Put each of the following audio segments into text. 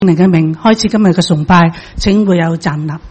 你嘅名開始今日嘅崇拜，請會有站立。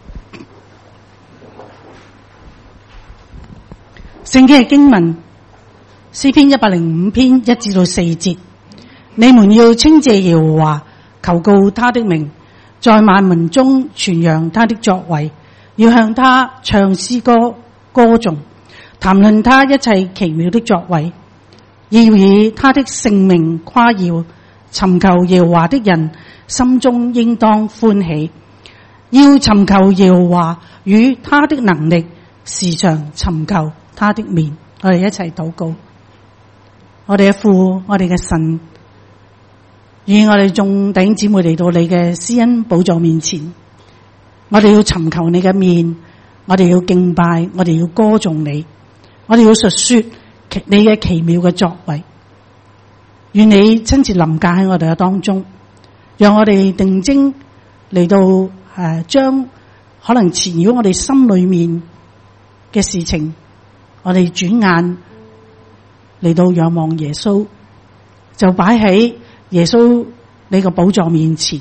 聖經嘅經文，詩篇105篇1至4節，你們要稱謝耶和華，求告他的名，在萬民中傳揚他的作為，要向他唱詩歌歌頌，談論他一切奇妙的作為，要以他的聖名誇耀。尋求耶和華的人心中應當歡喜，要尋求耶和華與他的能力，時常尋求他的面。我哋一齊禱告。我哋嘅父，我哋嘅神，願我哋眾弟兄姊妹嚟到你嘅施恩寶座面前，我哋要尋求你嘅面，我哋要敬拜，我哋要歌頌你，我哋要述說你嘅奇妙嘅作為。願你親自臨駕喺我哋嘅當中，讓我哋定睛嚟到將可能纏繞我哋心裏面嘅事情，我哋轉眼嚟到仰望耶穌，就擺喺耶穌你個寶座面前，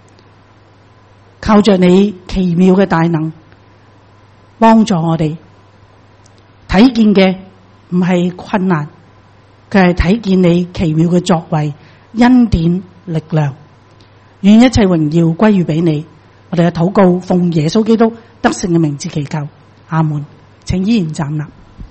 靠着你奇妙嘅大能幫助我哋睇見嘅唔係困難，佢係睇見你奇妙嘅作為，恩典力量，願一切榮耀歸於俾你。我哋嘅禱告奉耶穌基督得勝嘅名字祈求，阿門。請依然站立。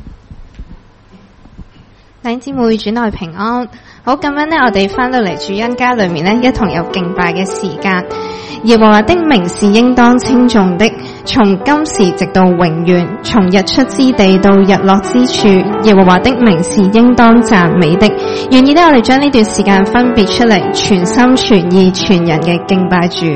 弟兄姊妹主內平安。好，咁樣呢，我哋翻到嚟主恩家裏面呢，一同有敬拜嘅時間。耶和華的名是應當稱頌的，從今時直到永遠，從日出之地到日落之處，耶和華的名是應當讚美的。願意呢，我哋將呢段時間分別出嚟，全心全意全人嘅敬拜主。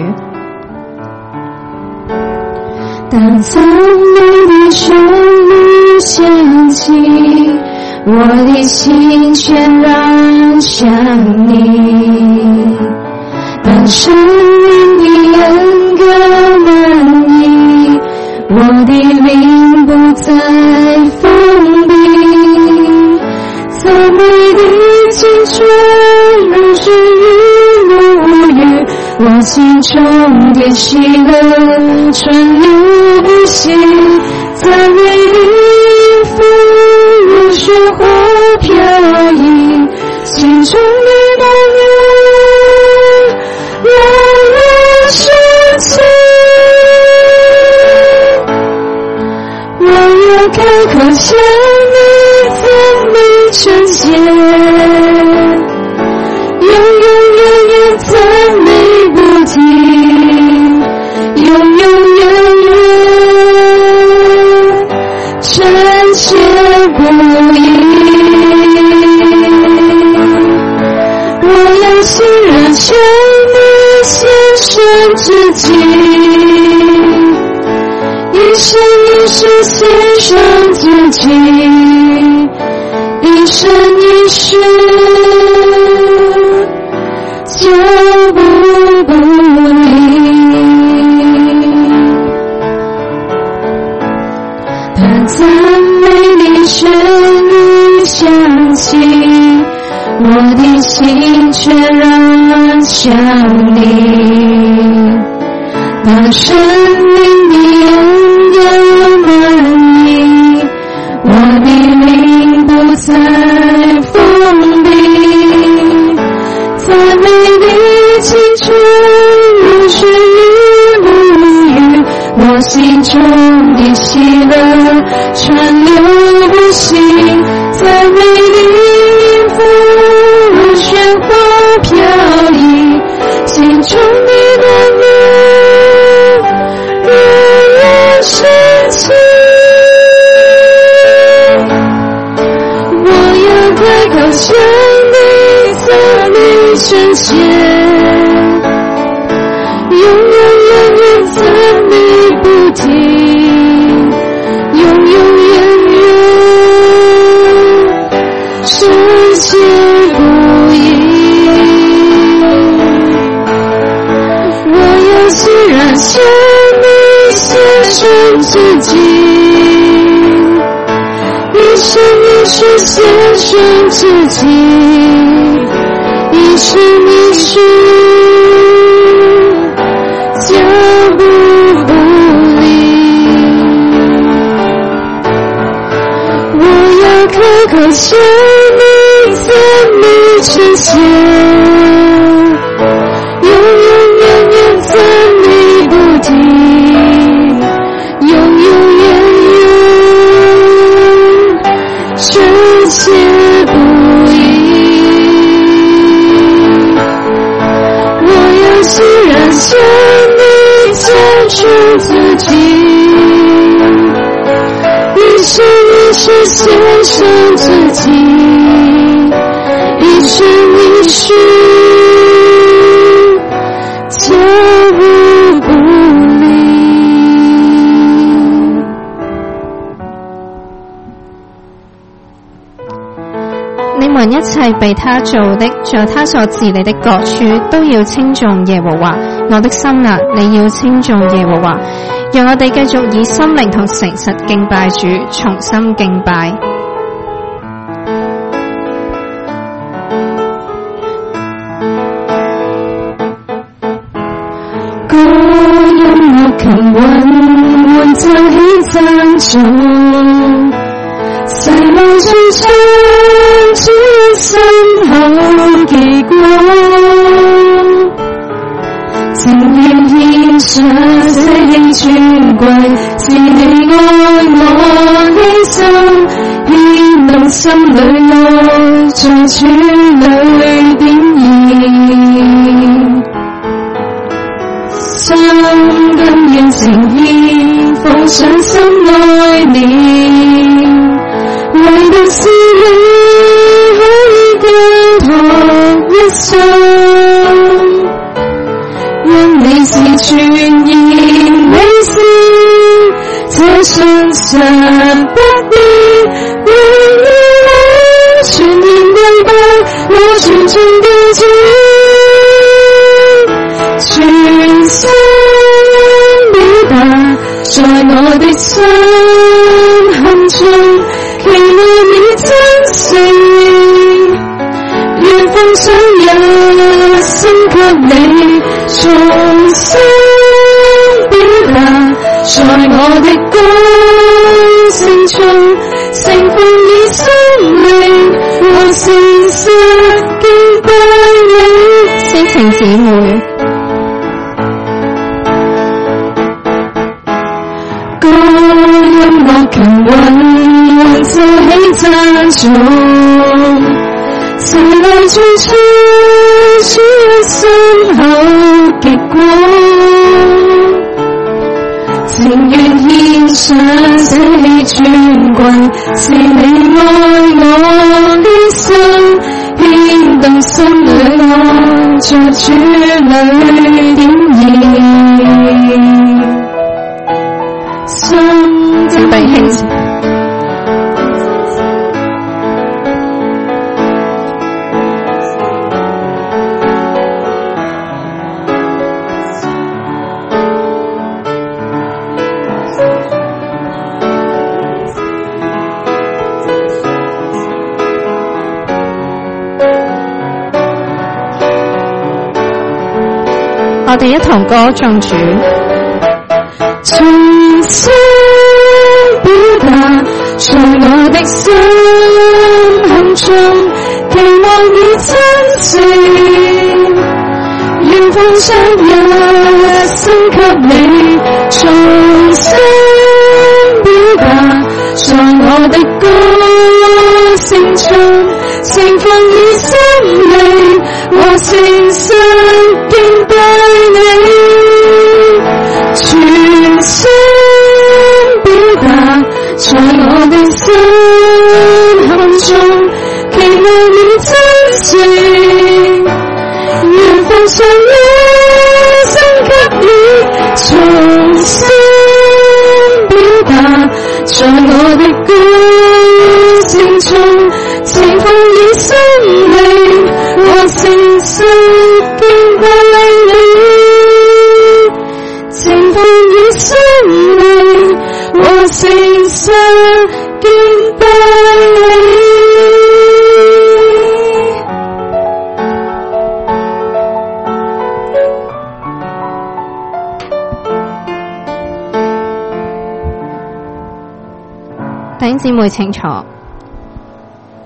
當讚美的旋律響起，我的心全然向你，當生命的恩膏滿溢，我的靈不再封閉，讚美的青春如水如雨，我心中的喜樂川流不息，讚美的風如雪花飄逸，心中的滿有讓我升起，我要開口向你讚美稱謝，永永遠遠讚美不停，永永遠遠稱謝不已。我要欣然向你獻上自己，一生一世獻上自己，一生一世就不离。當讚美的旋律響起，我的心全然向你，當生命的恩膏滿溢，我的靈不再封閉，讚美的青春如水如雨，我心中的喜樂川流不息，讚美的風如雪花飄逸，心中的滿有讓我升起，我要開口向你讚美稱謝，永永遠遠讚美不停，永永遠遠稱謝不已。我要欣然向你獻上自己，一生一世獻上自己，一生一世我生命赞美之先，永永远远赞美不停，永永远远深切不移。我要欣然生命交出自己，一生一世献上自己，一生一世交无不离。 你們一切被他做的，在他所治理的各處，都要稱頌耶和華。我的心啊，你要稱頌耶和華。讓我哋繼續以心靈同誠實敬拜主，重新敬拜。 歌音樂琴韻奏起讚頌，世路中唱主心口極光，情願獻上捨棄尊貴，是你愛我犧牲，牽動心裏愛在主裏點燃，心甘願呈獻，放上心愛念，為到是你可以交託一生，因你是全然美善，這信實不變，永遠全然敬拜我全盡嘅主，全心表達在我的心坎中，期待你真誠，願奉上一生給你，重新表達在我的歌聲中，盛放以生命和誠實敬拜你。 先請姊妹歌音樂琴韻奏起讚頌，世路中唱主心口極光，情願獻上捨棄尊貴，是你愛我犧牲，牽動心裏愛在主裏點燃，心真被興。 我哋一同歌頌主， 重新表達在我的心坎中，期望以真誠，願奉上一生給你，重新表達在我的歌聲中，盛放以生命和誠實敬拜你，全心表達在我的心坎中，期望你真誠，願奉上一生給你，重新表達在我的歌聲中，盛放以生命和誠實敬拜你，盛放以生命和誠實敬拜你。 弟兄姊妹請坐。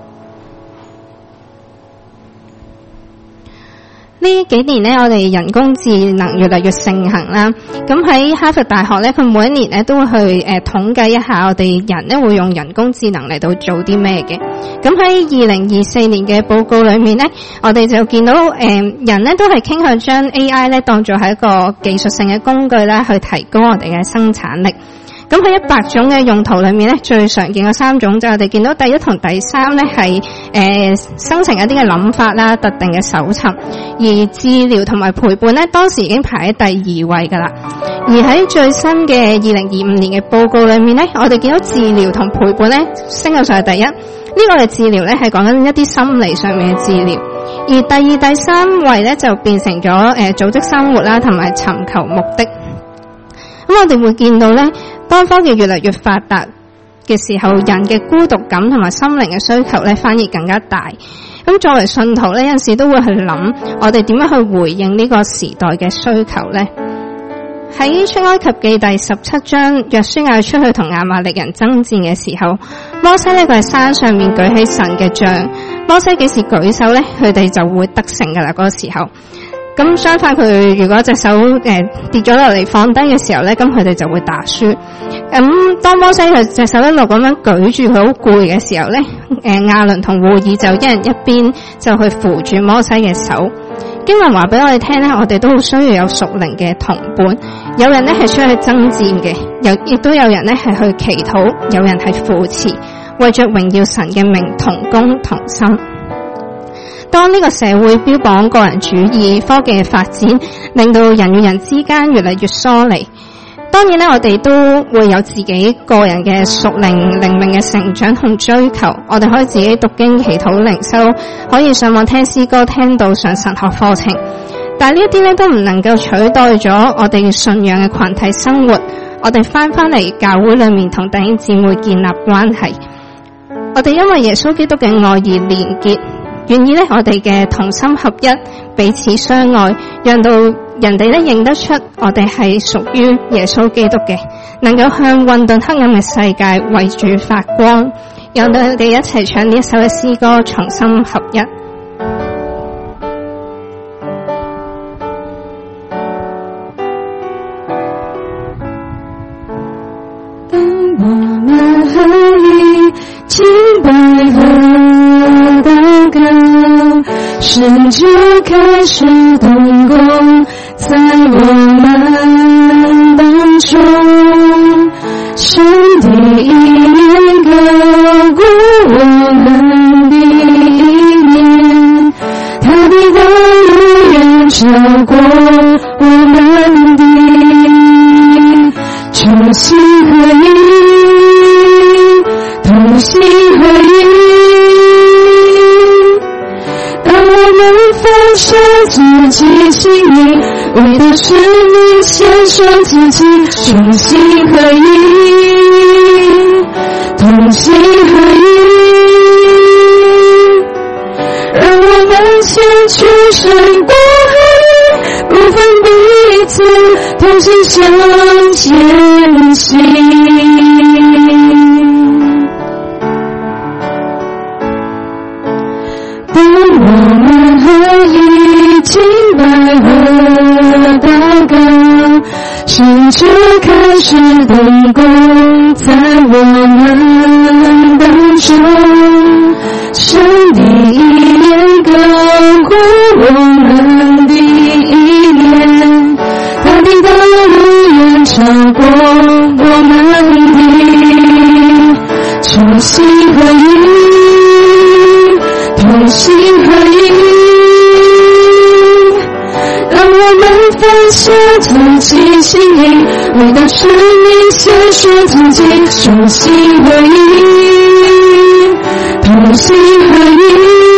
幾年咧，我哋人工智能越嚟越盛行啦。咁喺哈佛大學咧，佢每一年咧都會去統計一下我哋人咧會用人工智能嚟到做啲咩嘅。咁喺2024年嘅報告裏面咧，我哋就見到人咧都係傾向將 AI 咧當作係一個技術性嘅工具啦，去提高我哋嘅生產力。咁喺100種嘅用途裏面咧，最常見嘅3種就係我哋見到第1同第3咧係生成一啲嘅諗法啦、特定嘅搜尋，而治療同埋陪伴咧當時已經排喺第2位噶啦。而喺最新嘅2025年嘅報告裏面咧，我哋見到治療同陪伴咧升到上去第1，呢個嘅治療咧係講緊一啲心理上面嘅治療，而第2、第3位咧就變成咗組織生活啦同埋尋求目的。咁我哋會見到咧，當科技越嚟越發達嘅時候，人嘅孤獨感同埋心靈嘅需求咧，反而更加大。咁作為信徒咧，有陣時都會去諗，我哋點樣去回應呢個時代嘅需求咧？喺出埃及記第17章，約書亞出去同亞瑪力人爭戰嘅時候，摩西呢，佢喺山上面舉起神嘅杖，摩西幾時舉手咧，佢哋就會得勝噶啦。嗰個時候。咁相反，佢如果隻手跌咗落嚟放低嘅時候咧，咁佢哋就會打輸。咁當摩西佢隻手一路咁樣舉住佢好攰嘅時候咧，亞倫同戶珥就一人一邊就去扶住摩西嘅手。經文話俾我哋聽咧，我哋都好需要有屬靈嘅同伴，有人咧係出去爭戰嘅，亦都有人咧係去祈禱，有人係扶持，為着榮耀神嘅名同工同心。當呢個社會標榜個人主義，科技嘅發展令到人與人之間越嚟越疏離。當然咧，我哋都會有自己個人嘅屬靈靈命嘅成長同追求。我哋可以自己讀經、祈禱、靈修，可以上網聽詩歌、聽道、上神學課程。但係呢一啲咧都唔能夠取代咗我哋信仰嘅群體生活。我哋翻嚟教會裏面同弟兄姊妹建立關係。我哋因為耶穌基督嘅愛而連結。願意咧，我哋嘅同心合一，彼此相愛，讓到人哋咧認得出我哋係屬於耶穌基督嘅，能夠向混沌黑暗嘅世界為主發光。讓到我哋一齊唱呢一首嘅詩歌，同心合一。 當我們合一敬拜和禱告，神就開始動工在我們當中，上帝一面高過我們的一面，他的道路遠超過我們的，同心合一，同心合一。當我們放下自己心靈，為到生命獻上自己，同心合一，同心合一。讓我們獻出神國愛，不分彼此，同心向前行。當我們合一敬拜和禱告，神就開始動工在我們當中，上帝一面高過我們的一面，他的道路遠超過我們的，同心合一，同心合一。讓我們放下自己心靈，為到生命獻上自己，同心合一，同心合一。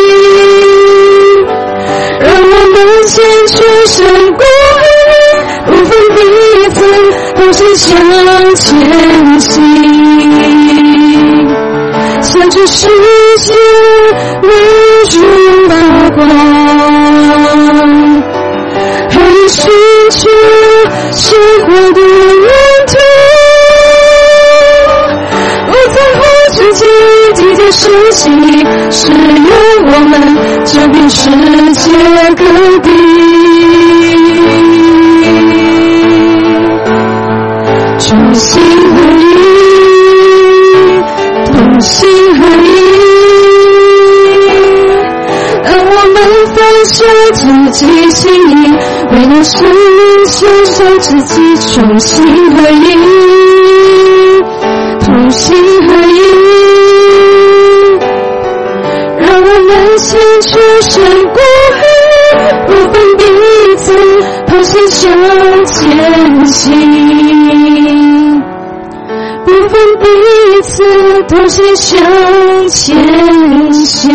讓我們獻出神國愛，不分彼此，同心向前行，向這世界為主發光，和你尋求生活的源頭。我在乎自己，體貼事情使用我们走遍世界各地。同心合一，同心合一，让我们放下自己心意，为了生命献上自己。同心合一，同心合一，让我们献出胜过黑，不分彼此，同心向前行，不分彼此，同心向前行。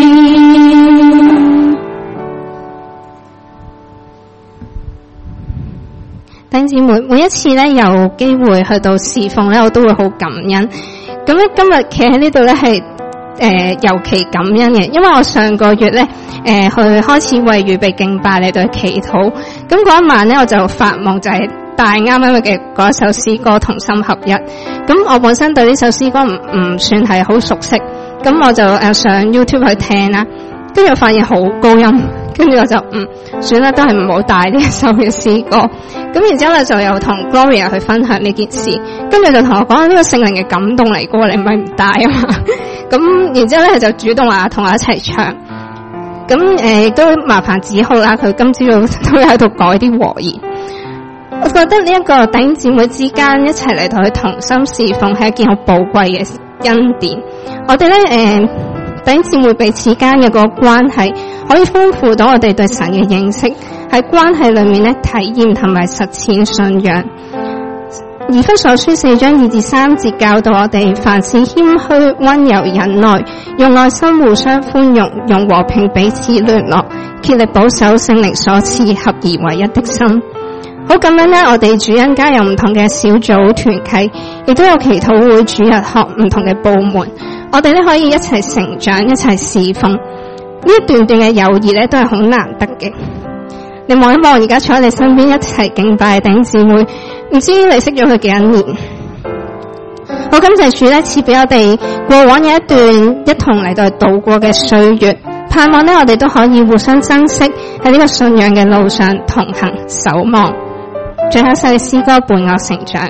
弟兄姊妹，每一次咧有機會去到侍奉咧，我都會好感恩。咁咧今日企喺呢度咧係尤其感恩嘅，因為我上個月咧去開始為預備敬拜嚟到祈禱。咁嗰一晚咧我就發夢，就係帶啱啱嘅嗰一首詩歌同心合一。咁我本身對呢首詩歌唔算係好熟悉，咁我就上 YouTube 去聽啦，跟住我發現好高音。跟住我就算啦，都係唔好帶呢一首嘅詩歌。咁然之後咧就有同 Gloria 去分享呢件事，跟住就同我講呢個聖靈嘅感動嚟過，你唔係唔帶啊嘛。咁然之後咧就主動話同我一齊唱。咁亦都麻煩子浩啦，佢今朝早都喺度改啲和言。我覺得呢一個弟兄姊妹之間一齊嚟同佢同心侍奉係一件好寶貴嘅恩典。我哋咧弟兄姊妹彼此間嘅個關係可以豐富到我哋對神嘅認識，喺關係裏面咧體驗同埋實踐信仰。以弗所書4章2至3節教導我哋，凡事謙虛、溫柔、忍耐，用愛心互相寬容，用和平彼此聯絡，竭力保守聖靈所賜合而為一的心。好咁樣咧，我哋主恩家有唔同嘅小組團契，亦都有祈禱會、主日學唔同嘅部門。我哋咧可以一齊成長，一齊侍奉。呢一段段嘅友誼咧都係好難得嘅。你望一望而家坐喺你身邊一齊敬拜嘅弟兄姊妹，唔知你識咗佢幾多年？好感謝主咧賜俾我哋過往有一段一同嚟到度過嘅歲月，盼望咧我哋都可以互相珍惜，喺呢個信仰嘅路上同行守望。最後一首詩歌伴我成長。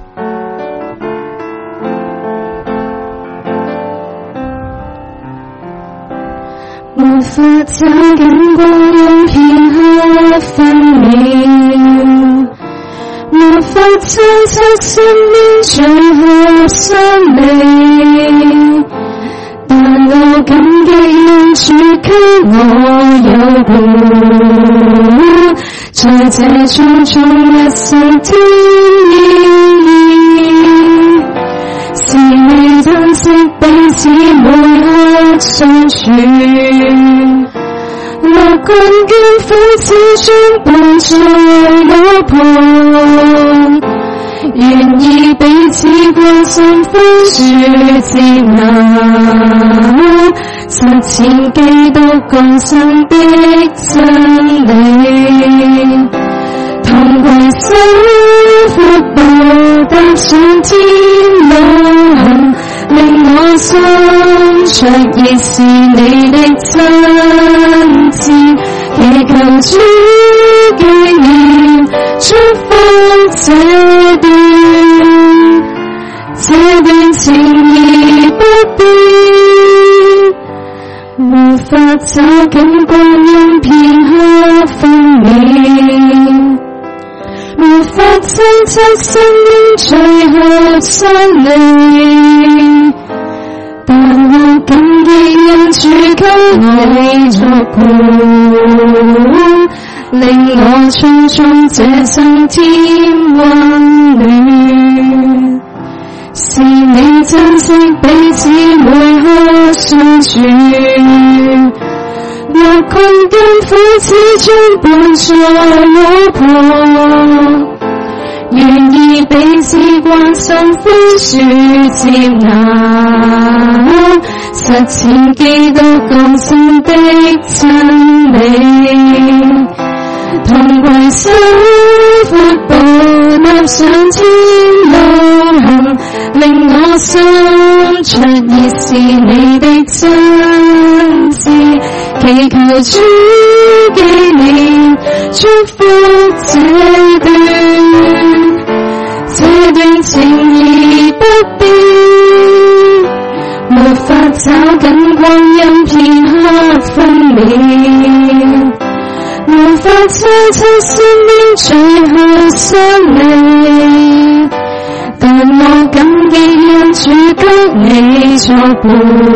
無法找緊光陰片刻分秒，無法猜測生命最後生命，但我感激恩主給我有伴，在這種種一生添意義，是你珍惜彼此每刻相處，樂觀捐苦始終伴在我旁，願意彼此關心寬恕接納，實踐基督降生的真理，同攜手闊步踏上天路行，令我心灼熱是你的真摯，祈求主紀念祝福這段情義不變，無法找緊光陰片刻分秒，無法猜測生命最後生命，但我感激恩主給你作伴，令我匆匆這生添溫暖，是你珍惜彼此每刻相處，樂困艱苦始終伴在我旁，願意彼此關心寬恕接納，實踐基督降生的真理，同攜手闊步踏上天路行，令我心灼熱是你的真相知，祈求主紀念，祝福這段情義不變，沒法找緊光陰片刻分秒，無法猜測生命最後相離，但我感激因主給你作伴，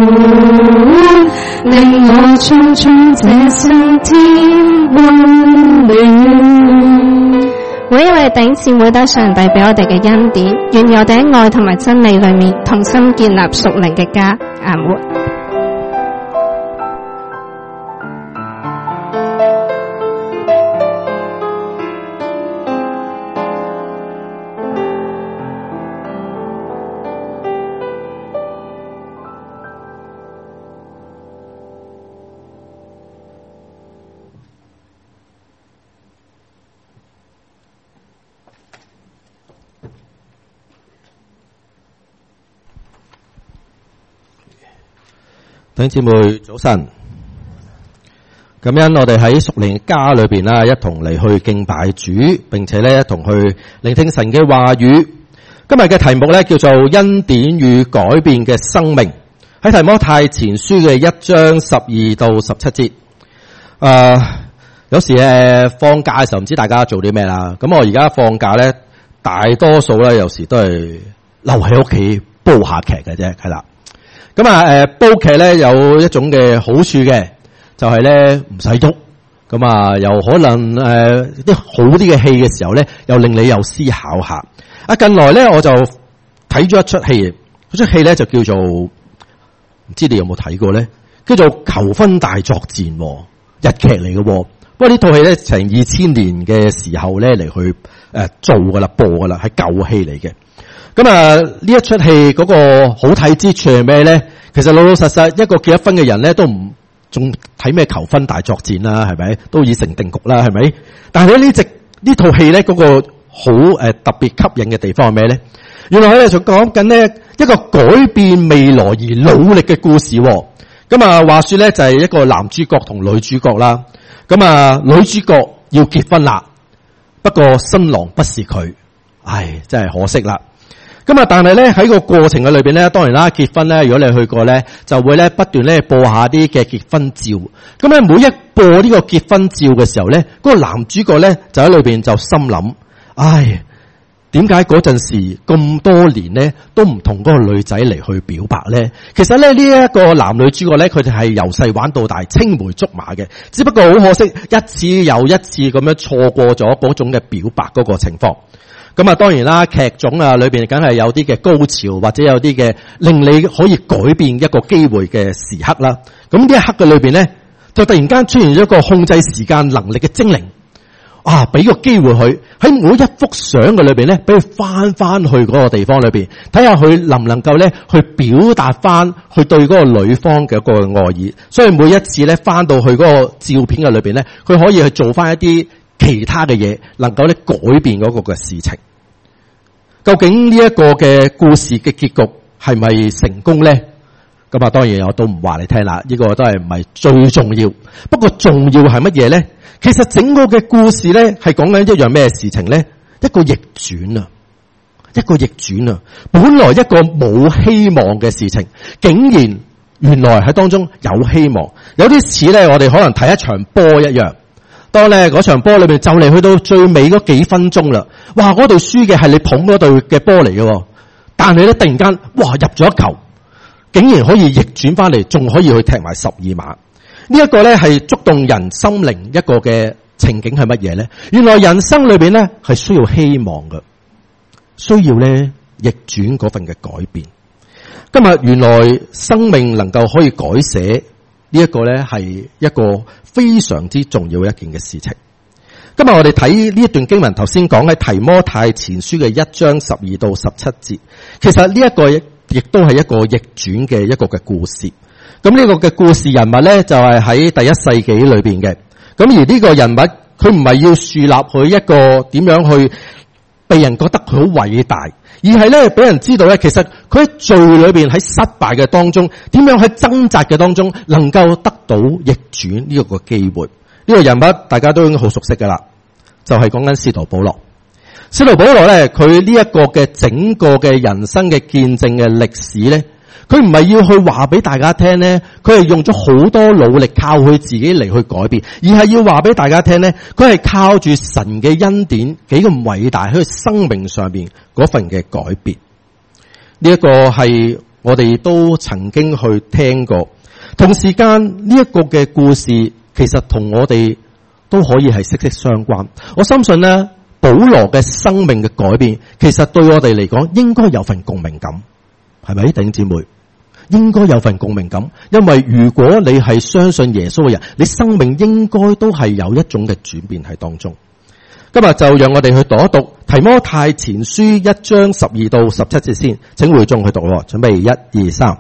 令我匆匆這生天溫暖。 每一位弟兄姊妹都係上帝俾我哋嘅恩典，願我哋喺愛同埋真理裏面同心建立屬靈嘅家。阿門。 弟兄姊妹早晨，感恩我哋喺屬靈家裏邊啦，一同嚟去敬拜主，並且咧一同去聆聽神嘅話語。今日嘅題目咧叫做恩典與改變嘅生命，喺提摩太前書嘅1章12到17節。有時放假嘅時候唔知大家做啲咩啦，咁我而家放假咧，大多數咧有時都係留喺屋企煲下劇嘅啫，係啦。咁煲劇咧有一種嘅好處嘅，就係咧唔使喐，咁又可能啲好啲嘅戲嘅時候咧，又令你又思考下。近來咧我就睇咗一出戲，嗰出戲咧就叫做，唔知你有冇睇過咧？叫做《求婚大作戰》，日劇嚟嘅。不過呢套戲咧成2000年嘅時候咧嚟去做噶啦，播噶啦，係舊戲嚟嘅。咁呢一出戲嗰個好睇之處係咩咧？其實老老實實一個結咗婚嘅人咧，都唔仲睇咩求婚大作戰啦，係咪？都已成定局啦，係咪？但係呢套戲咧，嗰個好特別吸引嘅地方係咩咧？原來佢哋就講緊呢一個改變未來而努力嘅故事。咁話說咧就係一個男主角同女主角啦。咁女主角要結婚啦，不過新郎不是佢，唉，真係可惜啦。但係咧喺個過程嘅裏邊咧，當然啦，結婚咧，如果你去過咧，就會咧不斷咧播下啲嘅結婚照。咁咧每一播呢個結婚照嘅時候咧，嗰個男主角咧就喺裏邊就心諗，唉，點解嗰陣時咁多年咧都唔同嗰個女仔嚟去表白咧？其實咧呢一個男女主角咧，佢哋係由細玩到大，青梅竹馬嘅，只不過好可惜一次又一次咁樣錯過咗嗰種嘅表白嗰個情況。咁當然啦，劇種裏邊梗係有啲嘅高潮，或者有啲嘅令你可以改變一個機會嘅時刻啦。咁呢一刻嘅裏邊咧，就突然間出現咗一個控制時間能力嘅精靈，俾個機會佢喺每一幅相嘅裏邊咧，俾佢翻去嗰個地方裏邊，睇下佢能唔能夠咧去表達翻去對嗰個女方嘅一個愛意。所以每一次咧翻到去嗰個照片嘅裏邊咧，佢可以去做翻一啲其他嘅嘢，能夠咧改變嗰個嘅事情。究竟呢一個嘅故事嘅結局係咪成功咧？咁當然我都唔話你聽啦，呢個都係唔係最重要。不過重要係乜嘢咧？其實整個嘅故事咧係講緊一樣咩事情咧？一個逆轉啊！一個逆轉啊！本來一個冇希望嘅事情，竟然原來喺當中有希望。有啲似咧，我哋可能睇一場波一樣。當咧嗰場波裏面就嚟去到最尾嗰幾分鐘啦，哇！嗰隊輸嘅係你捧嗰隊嘅波嚟嘅，但係咧突然間，哇！入咗一球，竟然可以逆轉翻嚟，仲可以去踢埋12碼。呢一個咧係觸動人心靈一個嘅情景係乜嘢咧？原來人生裏邊咧係需要希望嘅，需要咧逆轉嗰份嘅改變。今日原來生命能夠可以改寫。呢一個咧係一個非常之重要一件嘅事情。今日我哋睇呢一段經文，頭先講喺提摩太前書嘅1章12到17節，其實呢一個亦都係一個逆轉嘅一個嘅故事。咁呢個嘅故事人物咧就係喺第1世紀裏邊嘅。咁而呢個人物佢唔係要樹立佢一個點樣去被人覺得佢好偉大，而係咧俾人知道咧，其實佢喺罪裏邊喺失敗嘅當中，點樣喺掙扎嘅當中能夠得到逆轉呢個機會。呢個人物大家都應該好熟悉噶啦，就係講緊使徒保羅。使徒保羅咧，佢呢一個嘅整個嘅人生嘅見證嘅歷史咧，佢唔係要去話俾大家聽咧，佢係用咗好多努力靠佢自己嚟去改變，而係要話俾大家聽咧，佢係靠住神嘅恩典幾咁偉大喺佢生命上邊嗰份嘅改變。呢一個係我哋都曾經去聽過，同時間呢一個嘅故事其實同我哋都可以係息息相關。我相信咧，保羅嘅生命嘅改變，其實對我哋嚟講應該有份共鳴感，係咪弟兄姊妹？應該有份共鳴感，因為如果你係相信耶穌嘅人，你生命應該都係有一種嘅轉變喺當中。今日就讓我哋去讀一讀提摩太前書1章12到17節先，請會眾去讀咯，準備1、2、3。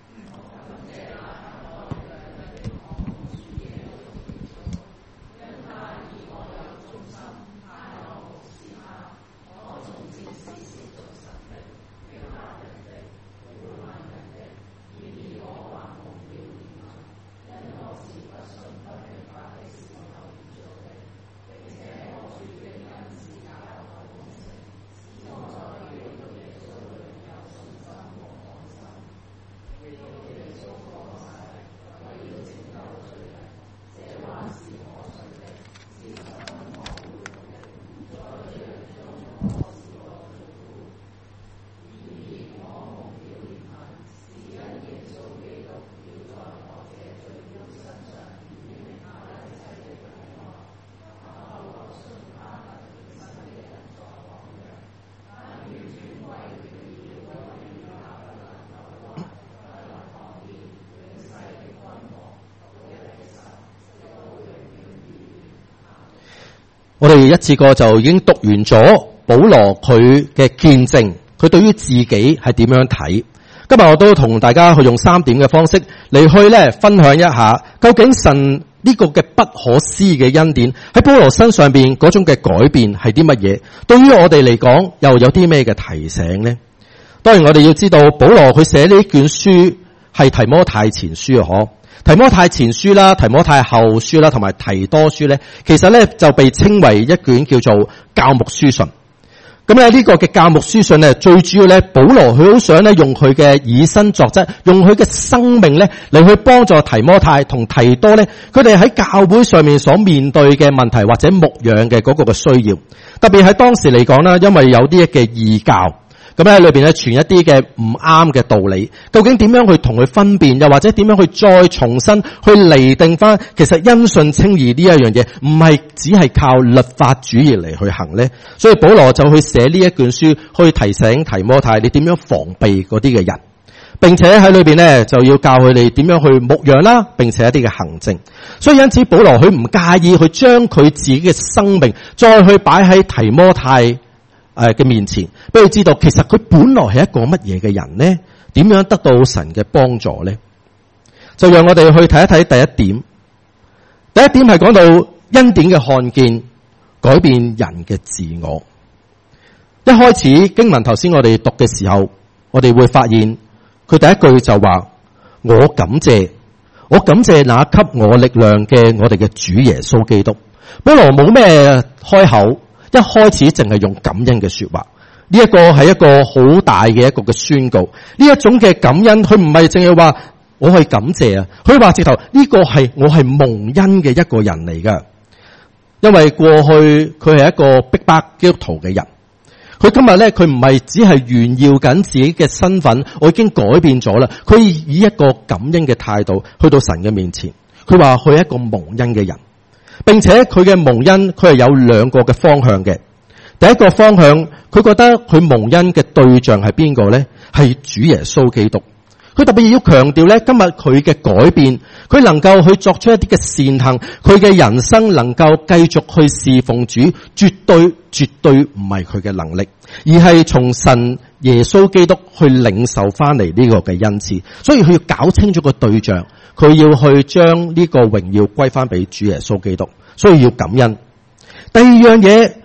我哋一次過就已經讀完咗保羅佢嘅見證，佢對於自己係點樣睇。今日我都同大家去用3點嘅方式嚟去咧分享一下，究竟神呢個嘅不可思議嘅恩典喺保羅身上邊嗰種嘅改變係啲乜嘢？對於我哋嚟講又有啲咩嘅提醒呢？當然我哋要知道保羅佢寫呢卷書係提摩太前書啊，嗬。提摩太前書啦、提摩太後書啦，同埋提多書咧，其實咧就被稱為一卷叫做教牧書信。咁咧呢個嘅教牧書信咧，最主要咧，保羅佢好想咧用佢嘅以身作則，用佢嘅生命咧嚟去幫助提摩太同提多咧，佢哋喺教會上面所面對嘅問題或者牧養嘅嗰個嘅需要。特別喺當時嚟講啦，因為有啲嘅異教。咁喺裏邊咧傳一啲嘅唔啱嘅道理，究竟點樣去同佢分辨，又或者點樣去再重新去釐定翻，其實因信稱義呢一樣嘢唔係只係靠律法主義嚟去行呢？所以保羅就去寫呢一卷書，去提醒提摩太你點樣防備嗰啲嘅人，並且喺裏邊呢就要教佢哋點樣去牧養啦，並且一啲嘅行政。所以因此保羅佢唔介意去將佢自己嘅生命再去擺喺提摩太嘅面前，俾佢知道其實佢本來係一個乜嘢嘅人呢？點樣得到神嘅幫助呢？就讓我哋去睇一睇第一點。第一點係講到恩典嘅看見改變人嘅自我。一開始經文頭先我哋讀嘅時候，我哋會發現佢第一句就話：我感謝那給我力量嘅我哋嘅主耶穌基督。保羅冇咩開口。一開始淨係用感恩嘅說話，呢一個係一個好大嘅一個嘅宣告。呢一種嘅感恩，佢唔係淨係話我係感謝啊，佢話直頭呢個係我係蒙恩嘅一個人嚟噶。因為過去佢係一個逼迫基督徒嘅人，佢今日咧佢唔係只係炫耀緊自己嘅身份，我已經改變咗啦。佢以一個感恩嘅態度去到神嘅面前，佢話佢係一個蒙恩嘅人。並且佢嘅蒙恩，佢係有2個嘅方向嘅。第一個方向，佢覺得佢蒙恩嘅對象係邊個呢？係主耶穌基督。佢特別要強調呢，今日佢嘅改變，佢能夠去作出一啲嘅善行，佢嘅人生能夠繼續去侍奉主，絕對唔係佢嘅能力，而係從神耶穌基督去領受翻嚟呢個嘅恩賜。所以佢要搞清楚個對象。佢要去將呢個榮耀歸翻俾主耶穌基督，所以要感恩。第二樣嘢，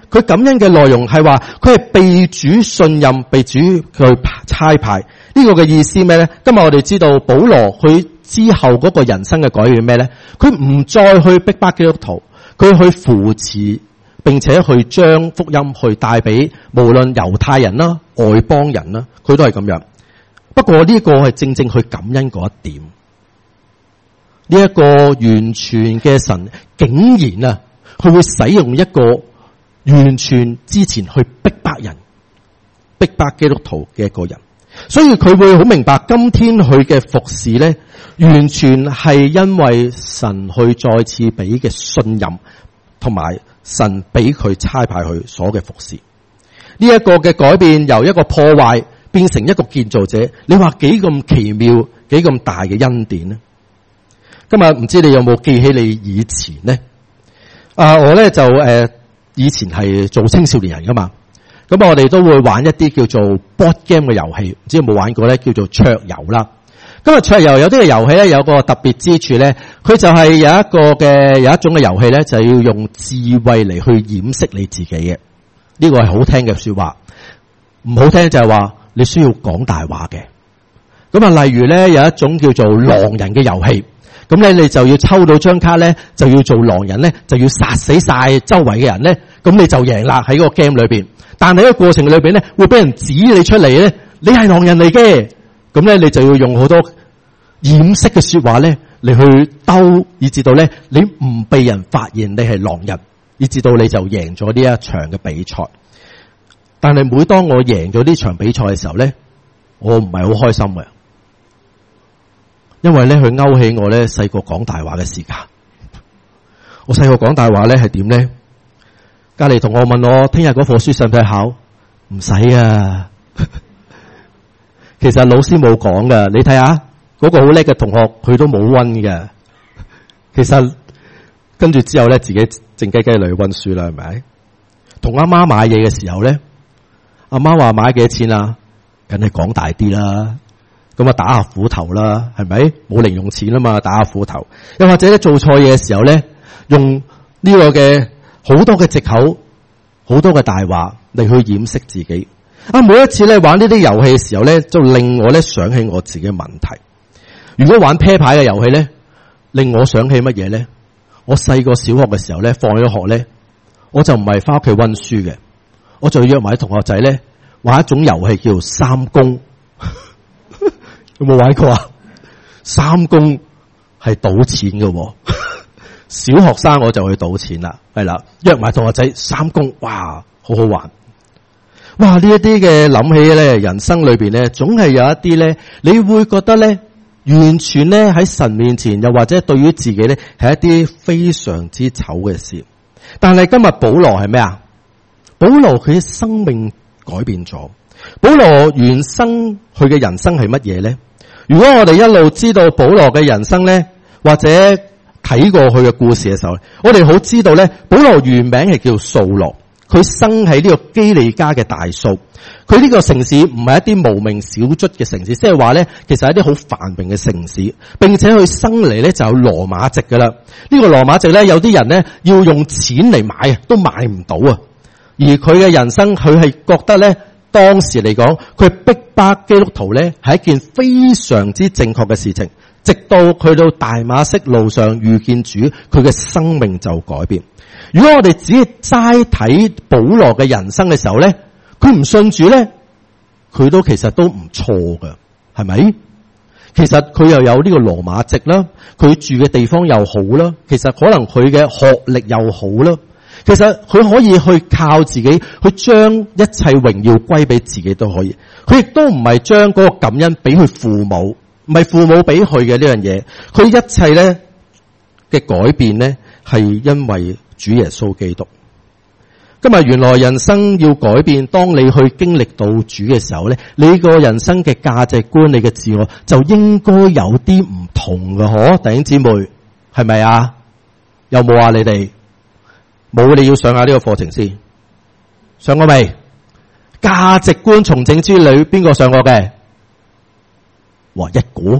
佢感恩嘅內容係話佢係被主信任，被主去差派。呢個嘅意思咩咧？今日我哋知道保羅佢之後嗰個人生嘅改變咩咧？佢唔再去逼迫基督徒，佢去扶持並且去將福音去帶俾無論猶太人啦、外邦人啦，佢都係咁樣。不過呢個係正正去感恩嗰一點。呢一個完全嘅神竟然啊，佢會使用一個完全之前去逼迫人、逼迫基督徒嘅一個人，所以佢會好明白今天佢嘅服侍咧，完全係因為神去再次俾嘅信任，同埋神俾佢差派佢所嘅服侍。呢一個嘅改變由一個破壞變成一個建造者，你話幾咁奇妙，幾咁大嘅恩典呢？今日唔知你有冇記起你以前呢？我咧就以前係做青少年人噶嘛，咁我哋都會玩一啲叫做 board game 嘅遊戲，唔知有冇玩過咧？叫做桌遊啦。咁桌遊有啲嘅遊戲咧，有個特別之處咧，佢就係有一種嘅遊戲咧，就係要用智慧嚟去掩飾你自己嘅。呢個係好聽嘅說話，唔好聽就係話你需要講大話嘅。咁啊，例如咧有一種叫做狼人嘅遊戲。咁咧，你就要抽到張卡咧，就要做狼人咧，就要殺死晒周圍嘅人咧，咁你就贏啦喺個 game 裏邊。但係喺個過程裏邊咧，會俾人指你出嚟咧，你係狼人嚟嘅。咁咧，你就要用好多掩飾嘅說話咧嚟去兜，以至到咧你唔被人發現你係狼人，以至到你就贏咗呢一場嘅比賽。但係每當我贏咗呢場比賽嘅時候咧，我唔係好開心嘅。因為咧，佢勾起我咧細個講大話嘅時間。我細個講大話咧係點咧？隔籬同學問我聽日嗰課書使唔使考？唔使啊。其實老師冇講噶，你睇下嗰個好叻嘅同學，佢都冇溫嘅。其實跟住之後咧，自己靜雞雞嚟溫書啦，係咪？同阿媽買嘢嘅時候咧，阿媽話買幾多錢啊？梗係講大啲啦。咁啊，打下斧頭啦，係咪？冇零用錢啊嘛，打下斧頭。又或者咧，做錯嘢嘅時候咧，用呢個嘅好多嘅藉口、好多嘅大話嚟去掩飾自己。每一次咧玩呢啲遊戲嘅時候咧，就令我咧想起我自己嘅問題。如果玩啤牌嘅遊戲咧，令我想起乜嘢咧？我細個小學嘅時候咧，放咗學咧，我就唔係翻屋企溫書嘅，我就約埋啲同學仔咧玩一種遊戲叫做三公。有冇玩過啊？三公係賭錢嘅，小學生我就去賭錢啦，係啦，約埋同學仔三公，哇，好好玩！哇，呢一啲嘅諗起咧，人生裏邊咧，總係有一啲咧，你會覺得咧，完全咧喺神面前，又或者對於自己咧，係一啲非常之醜嘅事。但係今日保羅係咩啊？保羅佢嘅生命改變咗。保羅原生佢嘅人生係乜嘢咧？如果我哋一路知道保羅嘅人生咧，或者睇過佢嘅故事嘅時候，我哋好知道咧，保羅原名係叫掃羅，佢生喺呢個基利家嘅大數。佢呢個城市唔係一啲無名小卒嘅城市，即係話咧，其實係一啲好繁榮嘅城市，並且佢生嚟咧就有羅馬籍噶啦。呢個羅馬籍咧，有啲人咧要用錢嚟買啊，都買唔到啊。而佢嘅人生，佢係覺得咧，當時嚟講，佢逼迫基督徒咧係一件非常之正確嘅事情。直到去到大馬色路上遇見主，佢嘅生命就改變。如果我哋只係齋睇保羅嘅人生嘅時候咧，佢唔信主咧，佢都其實都唔錯㗎，係咪？其實佢又有呢個羅馬籍啦，佢住嘅地方又好啦，其實可能佢嘅學歷又好啦。其實佢可以去靠自己去將一切榮耀歸俾自己都可以，佢亦都唔係將嗰個感恩俾佢父母，唔係父母俾佢嘅呢樣嘢，佢一切咧嘅改變咧係因為主耶穌基督。今日原來人生要改變，當你去經歷到主嘅時候咧，你個人生嘅價值觀、你嘅自我就應該有啲唔同嘅，嗬，弟兄姊妹，係咪啊？有冇啊？你哋？冇，你要上下呢個課程先。上過未？價值觀重整之旅，邊個上過嘅？哇，一個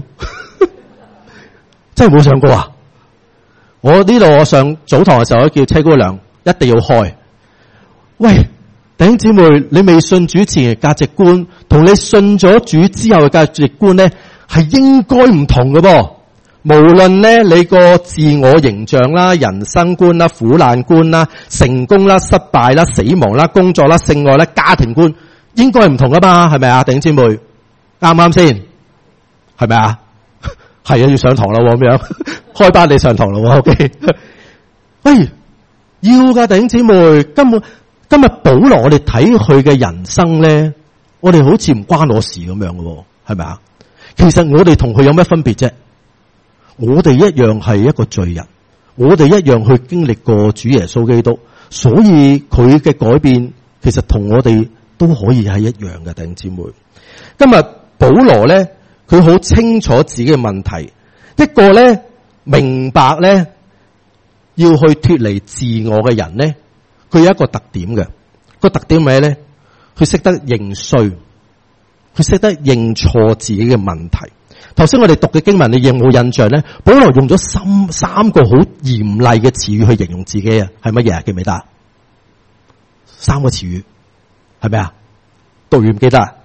真係冇上過啊！我呢度我上早堂嘅時候，叫車姑娘一定要開。 喂，弟兄姊妹，你未信主前嘅價值觀，同你信咗主之後嘅價值觀咧，係應該唔同嘅噃。無論咧你個自我形象啦、人生觀啦、苦難觀啦、成功啦、失敗啦、死亡啦、工作啦、性愛啦、家庭觀，應該唔同噶嘛，係咪啊？弟兄姊妹，啱唔啱先？係咪啊？係啊，要上堂啦咁樣，開班你上堂啦 ，OK。喂，要噶弟兄姊妹，今日保羅我哋睇佢嘅人生咧，我哋好似唔關我事咁樣嘅，係咪啊？其實我哋同佢有咩分別啫？我哋一樣係一個罪人，我哋一樣去經歷過主耶穌基督，所以佢嘅改變其實同我哋都可以係一樣嘅，弟兄姊妹。今日保羅咧，佢好清楚自己嘅問題，一個咧明白咧要去脫離自我嘅人咧，佢有一個特點嘅，個特點咩咧？佢識得認衰，佢識得認錯自己嘅問題。頭先我哋讀嘅經文，你有冇印象咧？保羅用咗三個好嚴厲嘅詞語去形容自己啊，係乜嘢啊？記唔記得？三個詞語係咪啊？讀完唔記得啊？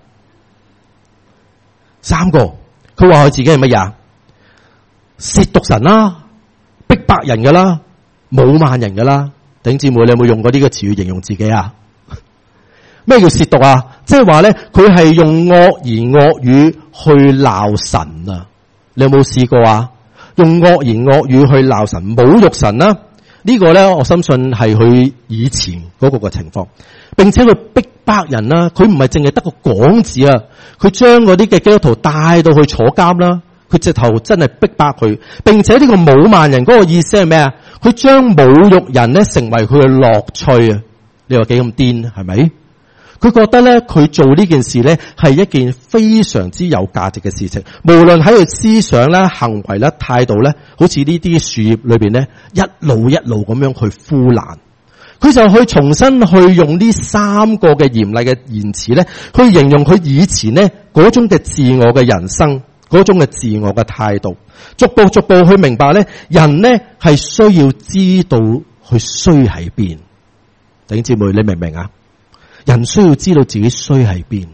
三個，佢話佢自己係乜嘢啊？褻瀆神啦，逼迫人噶啦，侮慢人噶啦。弟兄姊妹，你有冇用過呢個詞語形容自己啊？咩叫褻瀆啊？即係話咧，佢係用惡言惡語去鬧神啊！你有冇試過啊？用惡言惡語去鬧神、侮辱神啦？呢個咧，我深信係佢以前嗰個嘅情況，並且佢逼迫人啦。佢唔係淨係得個講字啊，佢將嗰啲嘅基督徒帶到去坐監啦。佢直頭真係逼迫佢，並且呢個侮慢人嗰個意思係咩啊？佢將侮辱人咧成為佢嘅樂趣啊！你話幾咁癲係咪？佢覺得咧，佢做呢件事咧係一件非常之有價值嘅事情。無論喺佢思想啦、行為啦、態度咧，好似呢啲樹葉裏邊咧，一路一路咁樣去枯爛。佢就去重新去用呢三個嘅嚴厲嘅言辭咧，去形容佢以前咧嗰種嘅自我嘅人生，嗰種嘅自我嘅態度，逐步去明白咧，人咧係需要知道去衰喺邊。弟兄姊妹，你明唔明啊？人需要知道自己衰喺邊。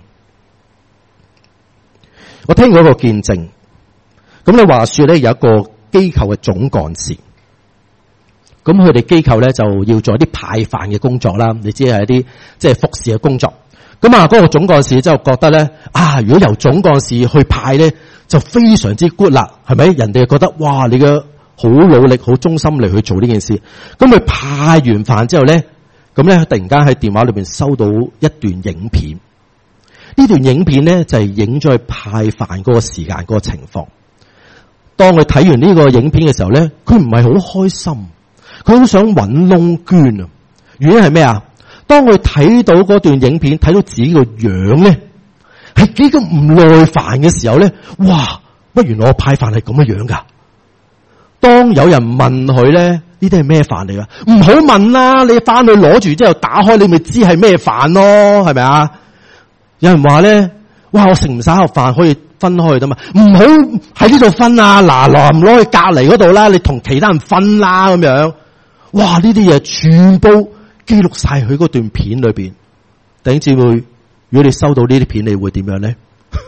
我聽過一個見證，咁你話說咧有一個機構嘅總幹事，咁佢哋機構咧就要做一啲派飯嘅工作啦，你知係一啲即係服侍嘅工作。咁啊，嗰個總幹事就覺得咧，如果由總幹事去派咧，就非常之 good 啦，係咪？人哋覺得哇，你嘅好努力、好忠心嚟去做呢件事。咁佢派完飯之後咧，咁咧突然間喺電話裏邊收到一段影片。呢段影片咧就係影咗去派飯嗰個時間嗰個情況。當佢睇完呢個影片嘅時候咧，佢唔係好開心，佢好想揾窿捐啊！原因係咩啊？當佢睇到嗰段影片，睇到自己個樣咧，係幾咁唔耐煩嘅時候咧，哇！乜原來我派飯係咁嘅樣噶？當有人問佢咧，呢啲係咩飯嚟噶？唔好問啦，你翻去攞住之後打開，你咪知係咩飯咯，係咪啊？有人話咧，哇！我食唔晒盒飯可以分開噶嘛？唔好喺呢度分啊！嗱，唔攞去隔籬嗰度啦，你同其他人分啦咁樣。哇！呢啲嘢全部記錄晒佢嗰段片裏邊。弟兄姊妹，如果你收到呢啲片，你會點樣咧？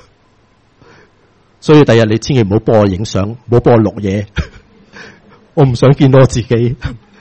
所以第日你千祈唔好幫我影相，唔好幫我錄嘢。我唔想見到我自己，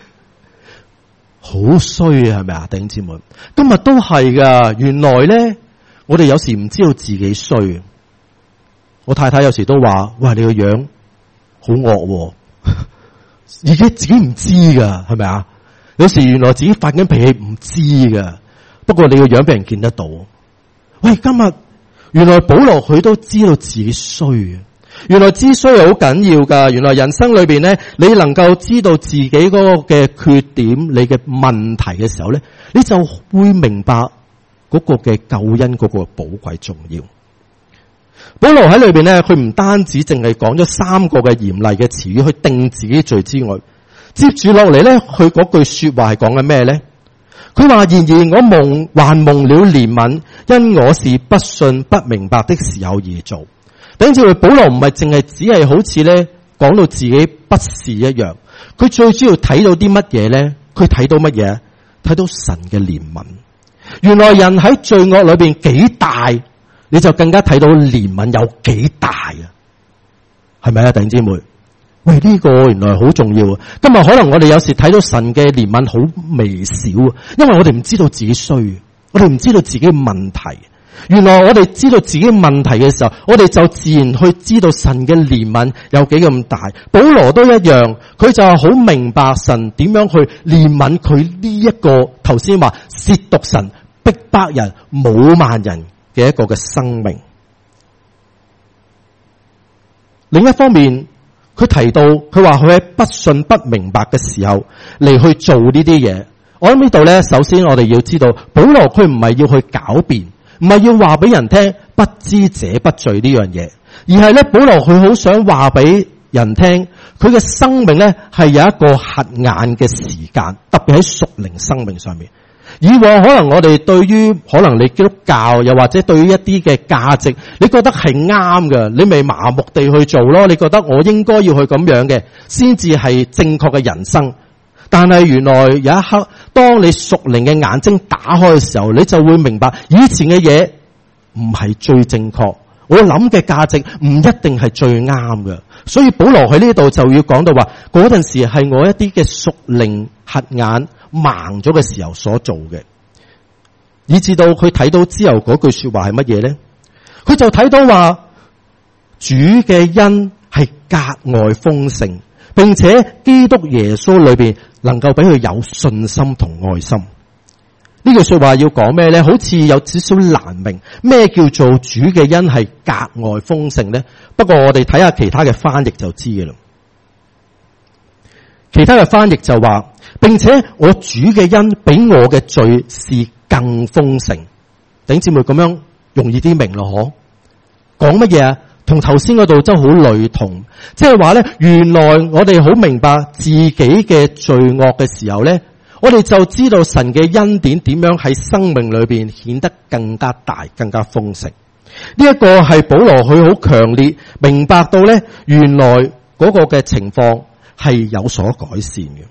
好衰啊，係咪啊？弟兄姊妹，今日都係噶。原來咧，我哋有時唔知道自己衰。我太太有時都話：哇，你個樣好惡，自己唔知噶，係咪啊？有時原來自己發緊脾氣唔知噶，不過你個樣俾人見得到。喂，今日原來保羅佢都知道自己衰。原來知衰係好緊要噶。原來人生裏邊咧，你能夠知道自己嗰個嘅缺點、你嘅問題嘅時候咧，你就會明白嗰個嘅救恩嗰個寶貴重要。保羅喺裏邊咧，佢唔單止淨係講咗三個嘅嚴厲嘅詞語去定自己罪之外，接住落嚟咧，佢嗰句說話係講緊咩咧？佢話：然而我還蒙了憐憫，因我是不信不明白的時候而做。等住保羅唔係淨係只係好似咧講到自己不是一樣，佢最主要睇到啲乜嘢咧？佢睇到乜嘢？睇到神嘅憐憫。 原來人喺罪惡裏邊幾大，你就更加睇到憐憫有幾大啊？係咪啊，弟兄姊妹？喂，呢個原來好重要啊！今日可能我哋有時睇到神嘅憐憫好微小啊，因為我哋唔知道自己衰，我哋唔知道自己嘅問題。原來我哋知道自己問題嘅時候，我哋就自然去知道神嘅憐憫有幾咁大。保羅都一樣，佢就好明白神點樣去憐憫佢呢一個頭先話褻瀆神、逼迫人、侮慢人嘅一個嘅生命。另一方面，佢提到佢話佢喺不信不明白嘅時候嚟去做呢啲嘢。我諗呢度咧，首先我哋要知道，保羅佢唔係要去狡辯，唔係要話俾人聽不知者不罪呢樣嘢，而係咧保羅佢好想話俾人聽，佢嘅生命咧係有一個瞎眼嘅時間，特別喺屬靈生命上面。以往可能我哋對於可能你基督教又或者對於一啲嘅價值，你覺得係啱嘅，你咪麻木地去做咯。你覺得我應該要去咁樣嘅，先至係正確嘅人生。但係原來有一刻，當你屬靈嘅眼睛打開嘅時候，你就會明白以前嘅嘢唔係最正確，我諗嘅價值唔一定係最啱嘅。所以保羅喺呢度就要講到話，嗰陣時係我一啲嘅屬靈瞎眼盲咗嘅時候所做嘅，以至到佢睇到之後嗰句說話係乜嘢咧？佢就睇到話主嘅恩係格外豐盛，並且基督耶穌裏邊能夠俾佢有信心同愛心。呢句說話要講咩咧？好似有少少難明，咩叫做主嘅恩係格外豐盛咧？不過我哋睇下其他嘅翻譯就知嘅啦。其他嘅翻譯就話，並且我主嘅恩比我嘅罪是更豐盛。弟兄姊妹咁樣容易啲明咯，嗬？講乜嘢啊？同頭先嗰度真係好類同，即係話咧，原來我哋好明白自己嘅罪惡嘅時候咧，我哋就知道神嘅恩典點樣喺生命裏邊顯得更加大、更加豐盛。呢一個係保羅佢好強烈明白到咧，原來嗰個嘅情況係有所改善嘅。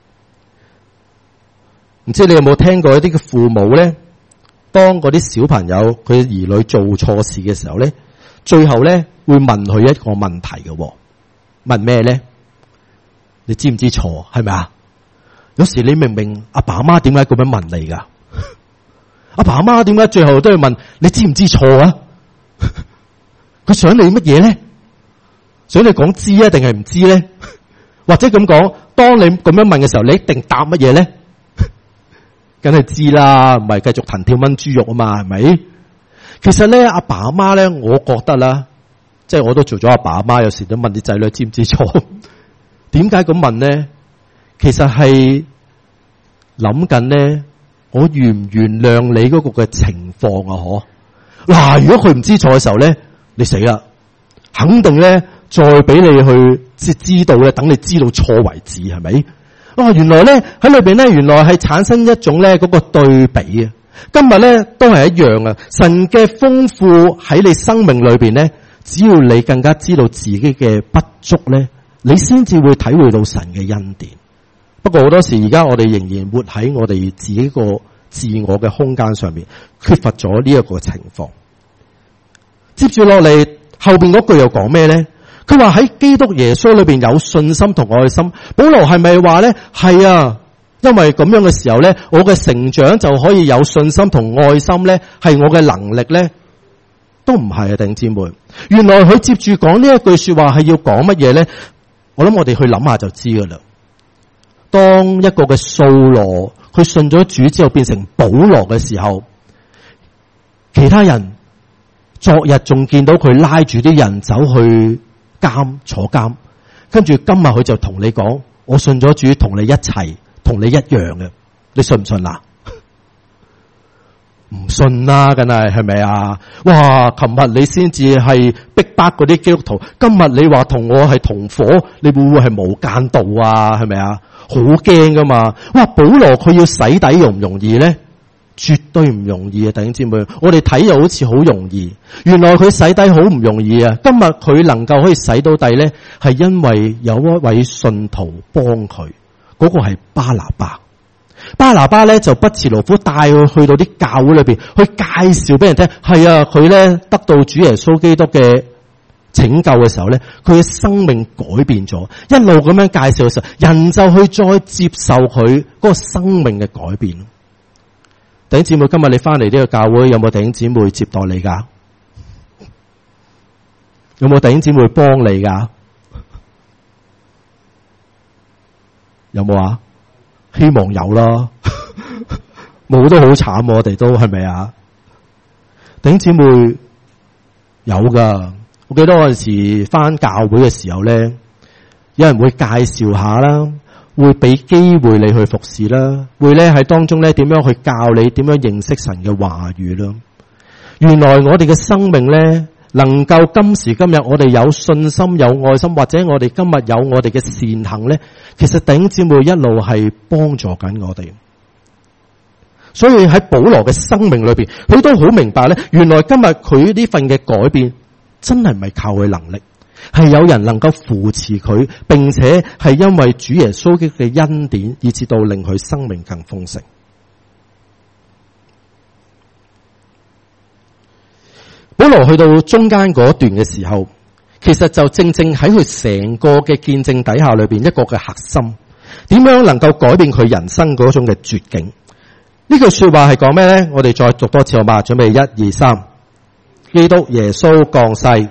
唔知你有冇聽過一啲嘅父母咧，當嗰啲小朋友佢兒女做錯事嘅時候咧，最後咧會問佢一個問題嘅，問咩咧？你知唔知錯？係咪啊？有時你明明阿爸阿媽點解咁樣問你噶？阿爸阿媽點解最後都要問你知唔知錯啊？佢想你乜嘢咧？想你講知啊，定係唔知咧？或者咁講，當你咁樣問嘅時候，你一定答乜嘢咧？梗係知啦，唔係繼續彈跳炆豬肉啊嘛，係咪？其實咧，阿爸阿媽咧，我覺得啦，即係我都做咗阿爸阿媽，有時都問啲仔女知唔知錯？點解咁問咧？其實係諗緊咧，我原唔原諒你嗰個嘅情況啊？嗱，如果佢唔知錯嘅時候咧，你死啦，肯定咧再俾你去即係知道咧，等你知道錯為止，係咪？原來咧喺裏邊咧，原來係產生一種咧嗰個對比啊！今日咧都係一樣啊！神嘅豐富喺你生命裏邊咧，只要你更加知道自己嘅不足咧，你先至會體會到神嘅恩典。不過好多時而家我哋仍然活喺我哋自己個自我嘅空間上面，缺乏咗呢一個情況。接住落嚟後邊嗰句又講咩咧？佢話喺基督耶穌裏邊有信心同愛心。保羅係咪話咧？係啊，因為咁樣嘅時候咧，我嘅成長就可以有信心同愛心咧，係我嘅能力咧，都唔係啊，弟兄姊妹。原來佢接住講呢一句說話係要講乜嘢咧？我諗我哋去諗下就知噶啦。當一個嘅掃羅佢信咗主之後變成保羅嘅時候，其他人昨日仲見到佢拉住啲人走去坐監，跟住今日佢就同你講，我信咗主，同你一齊，同你一樣嘅，你信唔信啊？唔信啦，梗係咪啊？哇！琴日你先至係逼迫嗰啲基督徒，今日你話同我係同伙，你會唔會係無間道啊？係咪啊？好驚噶嘛！哇！保羅佢要洗底容唔容易咧？絕對唔容易啊！弟兄姊妹，我哋睇又好似好容易，原來佢洗底好唔容易啊！今日佢能夠可以洗到底咧，係因為有一位信徒幫佢，嗰個係巴拿巴。 巴拿巴咧就不辭勞苦帶佢去到啲教會裏邊去介紹俾人聽，係啊，佢咧得到主耶穌基督嘅拯救嘅時候咧，佢嘅生命改變咗，一路咁樣介紹嘅時候，人就去再接受佢嗰個生命嘅改變。弟兄姊妹，今日你翻嚟呢個教會，有冇弟兄姊妹接待你噶？有冇弟兄姊妹幫你噶？有冇啊？希望有啦，冇都好慘，我哋都係咪啊？弟兄姊妹有噶，我記得嗰陣時翻教會嘅時候咧，有人會介紹下啦，會俾機會你去服侍啦，會咧喺當中咧點樣去教你點樣認識神嘅話語啦。原來我哋嘅生命咧，能夠今時今日我哋有信心有愛心，或者我哋今日有我哋嘅善行咧，其實弟兄姊妹一路係幫助緊我哋。所以喺保羅嘅生命裏邊，佢都好明白咧，原來今日佢呢份嘅改變真係唔係靠佢能力，係有人能夠扶持佢，並且係因為主耶穌嘅恩典，以致到令佢生命更豐盛。保羅去到中間嗰段嘅時候，其實就正正喺佢成個嘅見證底下裏邊一個嘅核心，點樣能夠改變佢人生嗰種嘅絕境？呢句說話係講咩咧？我哋再讀多次好嘛？準備1、2、3，基督耶穌降世。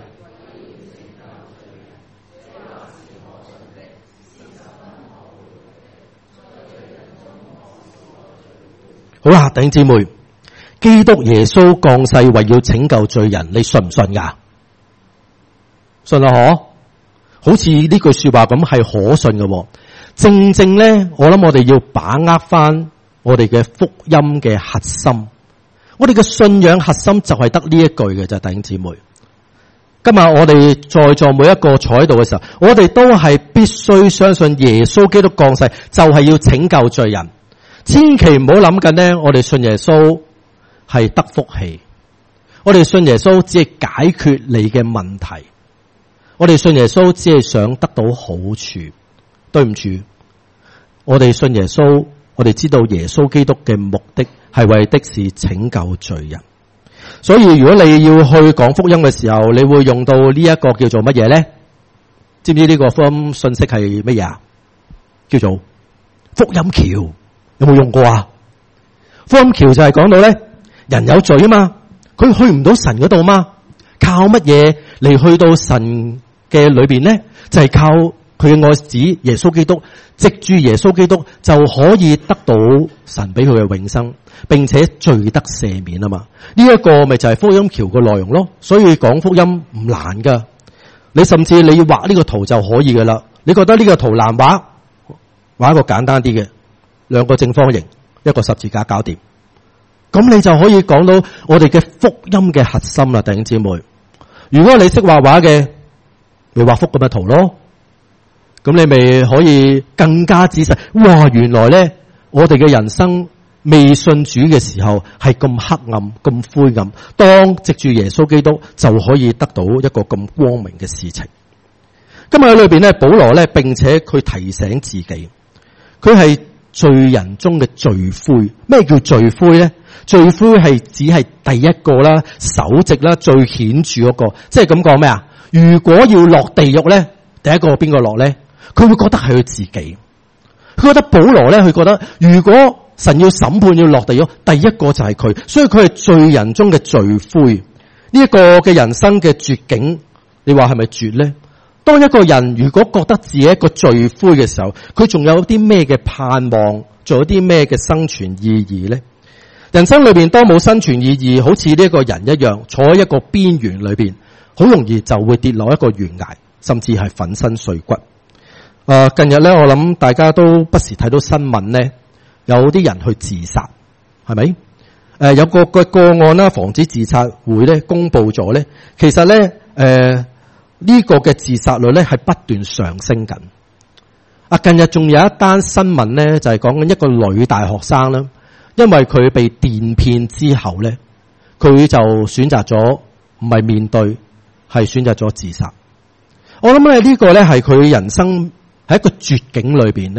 好啦，弟兄姊妹，基督耶穌降世為要拯救罪人，你信唔信噶？信啊，嗬？好似呢句說話咁係可信嘅。正正咧，我諗我哋要把握翻我哋嘅福音嘅核心，我哋嘅信仰核心就係得呢一句嘅啫，弟兄姊妹。今日我哋在座每一個坐喺度嘅時候，我哋都係必須相信耶穌基督降世就係要拯救罪人。千祈唔好諗緊呢，我哋信耶穌係得福氣，我哋信耶穌只係解決你嘅問題，我哋信耶穌只係想得到好處。對唔住，我哋信耶穌，我哋知道耶穌基督嘅目的係為的是拯救罪人。所以如果你要去講福音嘅時候，你會用到呢一個叫做乜嘢呢？知唔知呢個福音信息係乜嘢啊？叫做福音橋，有冇用過啊？福音橋就係講到咧，人有罪啊嘛，佢去唔到神嗰度嘛，靠乜嘢嚟去到神嘅裏邊呢？就係靠佢嘅愛子耶穌基督，藉住耶穌基督就可以得到神俾佢嘅永生，並且罪得赦免啊嘛。呢一個咪就係福音橋嘅內容咯。所以講福音唔難噶，你甚至你要畫呢個圖就可以噶啦。你覺得呢個圖難畫，畫一個簡單啲嘅，2個正方形，一個十字架搞掂，咁你就可以講到我哋嘅福音嘅核心啦，弟兄姊妹。如果你識畫畫嘅，咪畫幅咁嘅圖咯。咁你咪可以更加仔細。哇，原來咧，我哋嘅人生未信主嘅時候係咁黑暗、咁灰暗，當藉住耶穌基督就可以得到一個咁光明嘅事情。今日喺裏邊咧，保羅咧，並且佢提醒自己，佢係罪人中嘅罪魁。咩叫罪魁咧？罪魁係只係第一個啦、首席啦、最顯著嗰個。即係咁講咩啊？如果要落地獄咧，第一個邊個落咧？佢會覺得係佢自己。佢覺得保羅咧，佢覺得如果神要審判要落地獄，第一個就係佢，所以佢係罪人中嘅罪魁。呢一個嘅人生嘅絕境，你話係咪絕咧？當一個人如果覺得自己一個罪魁嘅時候，佢仲有啲咩嘅盼望，仲有啲咩嘅生存意義咧？人生裏邊當冇生存意義，好似呢一個人一樣，坐喺一個邊緣裏邊，好容易就會跌落一個懸崖，甚至係粉身碎骨。近日咧，我諗大家都不時睇到新聞咧，有啲人去自殺，係咪？有個案啦，防止自殺會咧公布咗咧，其實咧呢個嘅自殺率咧係不斷上升緊。近日仲有一單新聞咧，就係講緊一個女大學生啦，因為佢被電騙之後咧，佢就選擇咗唔係面對，係選擇咗自殺。我諗咧呢個咧係佢人生喺一個絕境裏邊咧，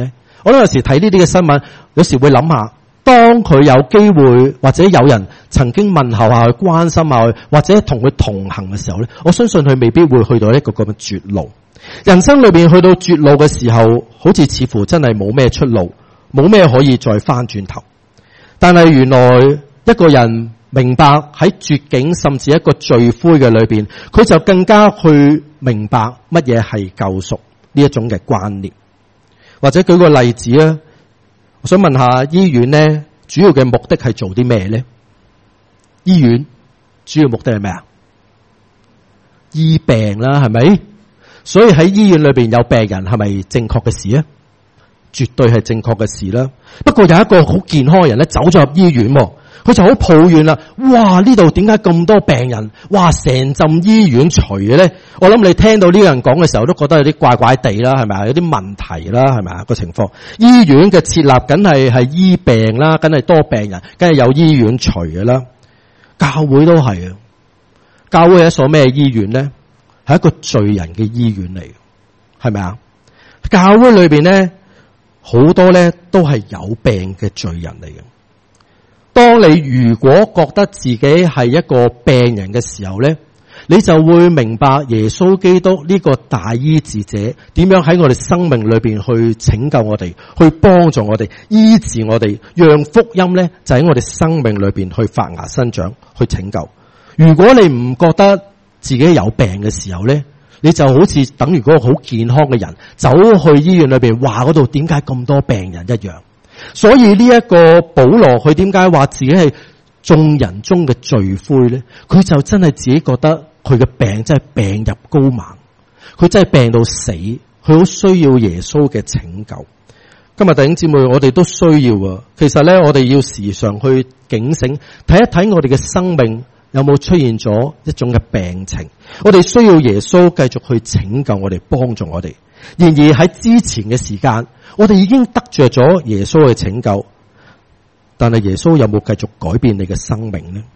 我有時睇呢啲嘅新聞，有時會諗下，當佢有機會或者有人曾經問候下佢、關心下佢，或者同佢同行嘅時候咧，我相信佢未必會去到一個咁嘅絕路。人生裏邊去到絕路嘅時候，好似似乎真係冇咩出路，冇咩可以再翻轉頭。但係原來一個人明白喺絕境甚至一個罪魁嘅裏邊，佢就更加去明白乜嘢係救贖呢一種嘅觀念。或者舉個例子啊，我想問下醫院呢，主要嘅目的係做啲咩呢？醫院主要目的係咩啊？醫病啦，係咪？所以喺醫院裏邊有病人係咪正確嘅事啊？絕對係正確嘅事啦。不過有一個好健康嘅人咧，走咗入醫院，佢就好抱怨啦。哇！呢度點解咁多病人？哇！成浸醫院除嘅咧，我諗你聽到呢個人講嘅時候，都覺得有啲怪怪地啦，係咪啊？有啲問題啦，係咪啊？個情況，醫院嘅設立梗係醫病啦，梗係多病人，梗係有醫院除嘅啦。教會都係啊，教會係一所咩醫院咧？係一個罪人嘅醫院嚟嘅，係咪啊？教會裏邊咧，好多咧都係有病嘅罪人嚟嘅。當你如果覺得自己係一個病人嘅時候咧，你就會明白耶穌基督呢個大醫治者點樣喺我哋生命裏邊去拯救我哋，去幫助我哋，醫治我哋，讓福音咧就喺我哋生命裏邊去發芽生長，去拯救。如果你唔覺得自己有病嘅時候咧，你就好似等於嗰個好健康嘅人走去醫院裏邊話嗰度點解咁多病人一樣。所以呢一個保羅佢點解話自己係眾人中嘅罪魁咧？佢就真係自己覺得佢嘅病真係病入膏肓，佢真係病到死，佢好需要耶穌嘅拯救。今日弟兄姊妹，我哋都需要啊。其實咧，我哋要時常去警醒，睇一睇我哋嘅生命有冇出現咗一種嘅病情。我哋需要耶穌繼續去拯救我哋，幫助我哋。然而喺之前嘅時間，我哋已經得着咗耶穌嘅拯救，但係耶穌有冇繼續改變你嘅生命呢？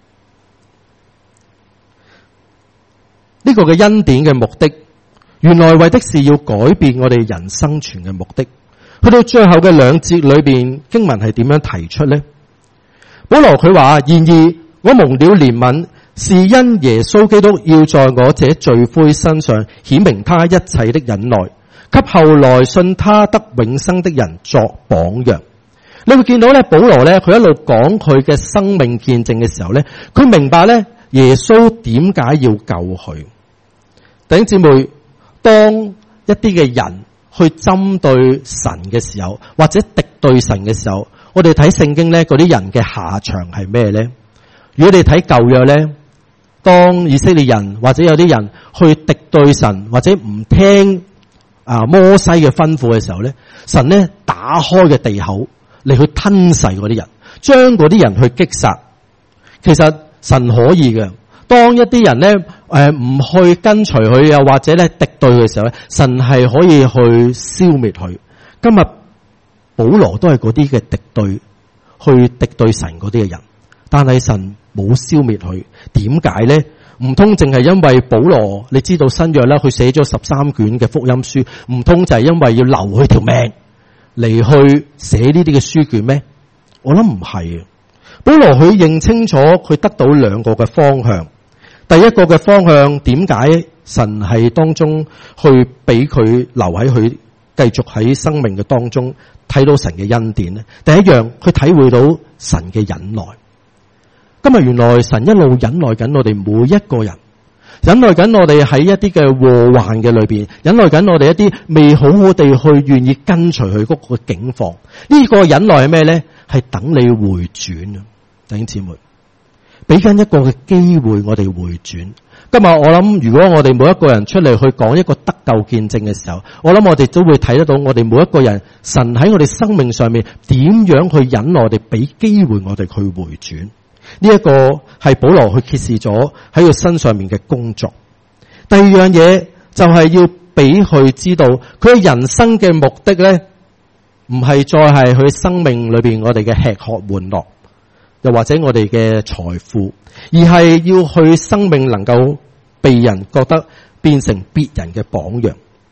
呢個嘅恩典嘅目的，原來為的是要改變我哋人生存嘅目的。去到最後嘅兩節裏邊，經文係點樣提出呢？保羅佢話：然而我蒙了憐憫，是因耶穌基督要在我這罪魁身上顯明他一切的忍耐，給後來信他得永生的人作榜樣。你會見到咧，保羅咧，佢一路講佢嘅生命見證嘅時候咧，佢明白咧耶穌點解要救佢。弟兄姊妹，當一啲嘅人去針對神嘅時候，或者敵對神嘅時候，我哋睇聖經咧，嗰啲人嘅下場係咩咧？如果你睇舊約咧，當以色列人或者有啲人去敵對神，或者唔聽摩西嘅吩咐嘅時候咧，神咧打開嘅地口嚟去吞噬嗰啲人，將嗰啲人去擊殺。其實神可以嘅，當一啲人咧唔去跟隨佢，又或者咧敵對嘅時候咧，神係可以去消滅佢。今日保羅都係嗰啲嘅敵對，去敵對神嗰啲嘅人，但係神冇消滅佢。點解咧？唔通淨係因為保羅你知道新約啦，佢寫咗13卷嘅福音書，唔通就係因為要留佢條命嚟去寫呢啲嘅書卷咩？我諗唔係。保羅佢認清楚佢得到兩個嘅方向。第一個嘅方向，點解神係當中去俾佢留喺佢繼續喺生命嘅當中睇到神嘅恩典呢？第一樣，佢體會到神嘅忍耐。今日原來神一路忍耐緊我哋每一個人，忍耐緊我哋喺一啲嘅禍患嘅裏邊，忍耐緊我哋一啲未好好地去願意跟隨佢嗰個境況。呢個忍耐係咩咧？係等你回轉啊，弟兄姊妹，俾緊一個嘅機會我哋回轉。今日我諗，如果我哋每一個人出嚟去講一個得救見證嘅時候，我諗我哋都會睇得到我哋每一個人，神喺我哋生命上面點樣去忍耐我哋，俾機會我哋去回轉。呢一個係保羅去揭示咗喺佢身上面嘅工作。第二樣嘢就係要俾佢知道，佢人生嘅目的咧，唔係再係佢生命裏邊我哋嘅吃喝玩樂，又或者我哋嘅財富，而係要去生命能夠被人覺得變成別人嘅榜樣。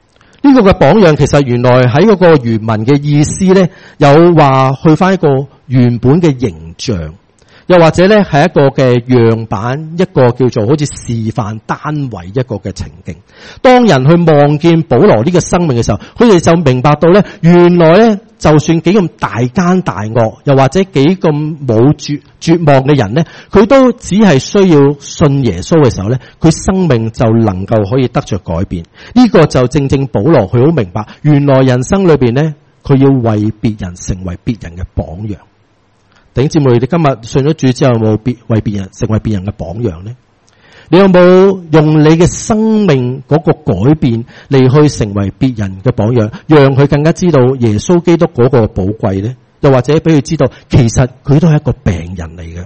呢個嘅榜樣其實原來喺嗰個原文嘅意思咧，有話去翻一個原本嘅形象，又或者咧係一個嘅樣板，一個叫做好似示範單位一個嘅情景。當人去望見保羅呢個生命嘅時候，佢哋就明白到咧，原來咧就算幾咁大奸大惡，又或者幾咁冇絕望嘅人咧，佢都只係需要信耶穌嘅時候咧，佢生命就能夠可以得着改變。呢個就正正保羅佢好明白，原來人生裏邊咧，佢要為別人成為別人嘅榜樣。弟兄姊妹，你今日信咗主之後，有冇為別人成為別人嘅榜樣呢？你有冇用你嘅生命嗰個改變嚟去成為別人嘅榜樣，讓佢更加知道耶穌基督嗰個寶貴呢？又或者俾佢知道，其實佢都係一個病人嚟嘅。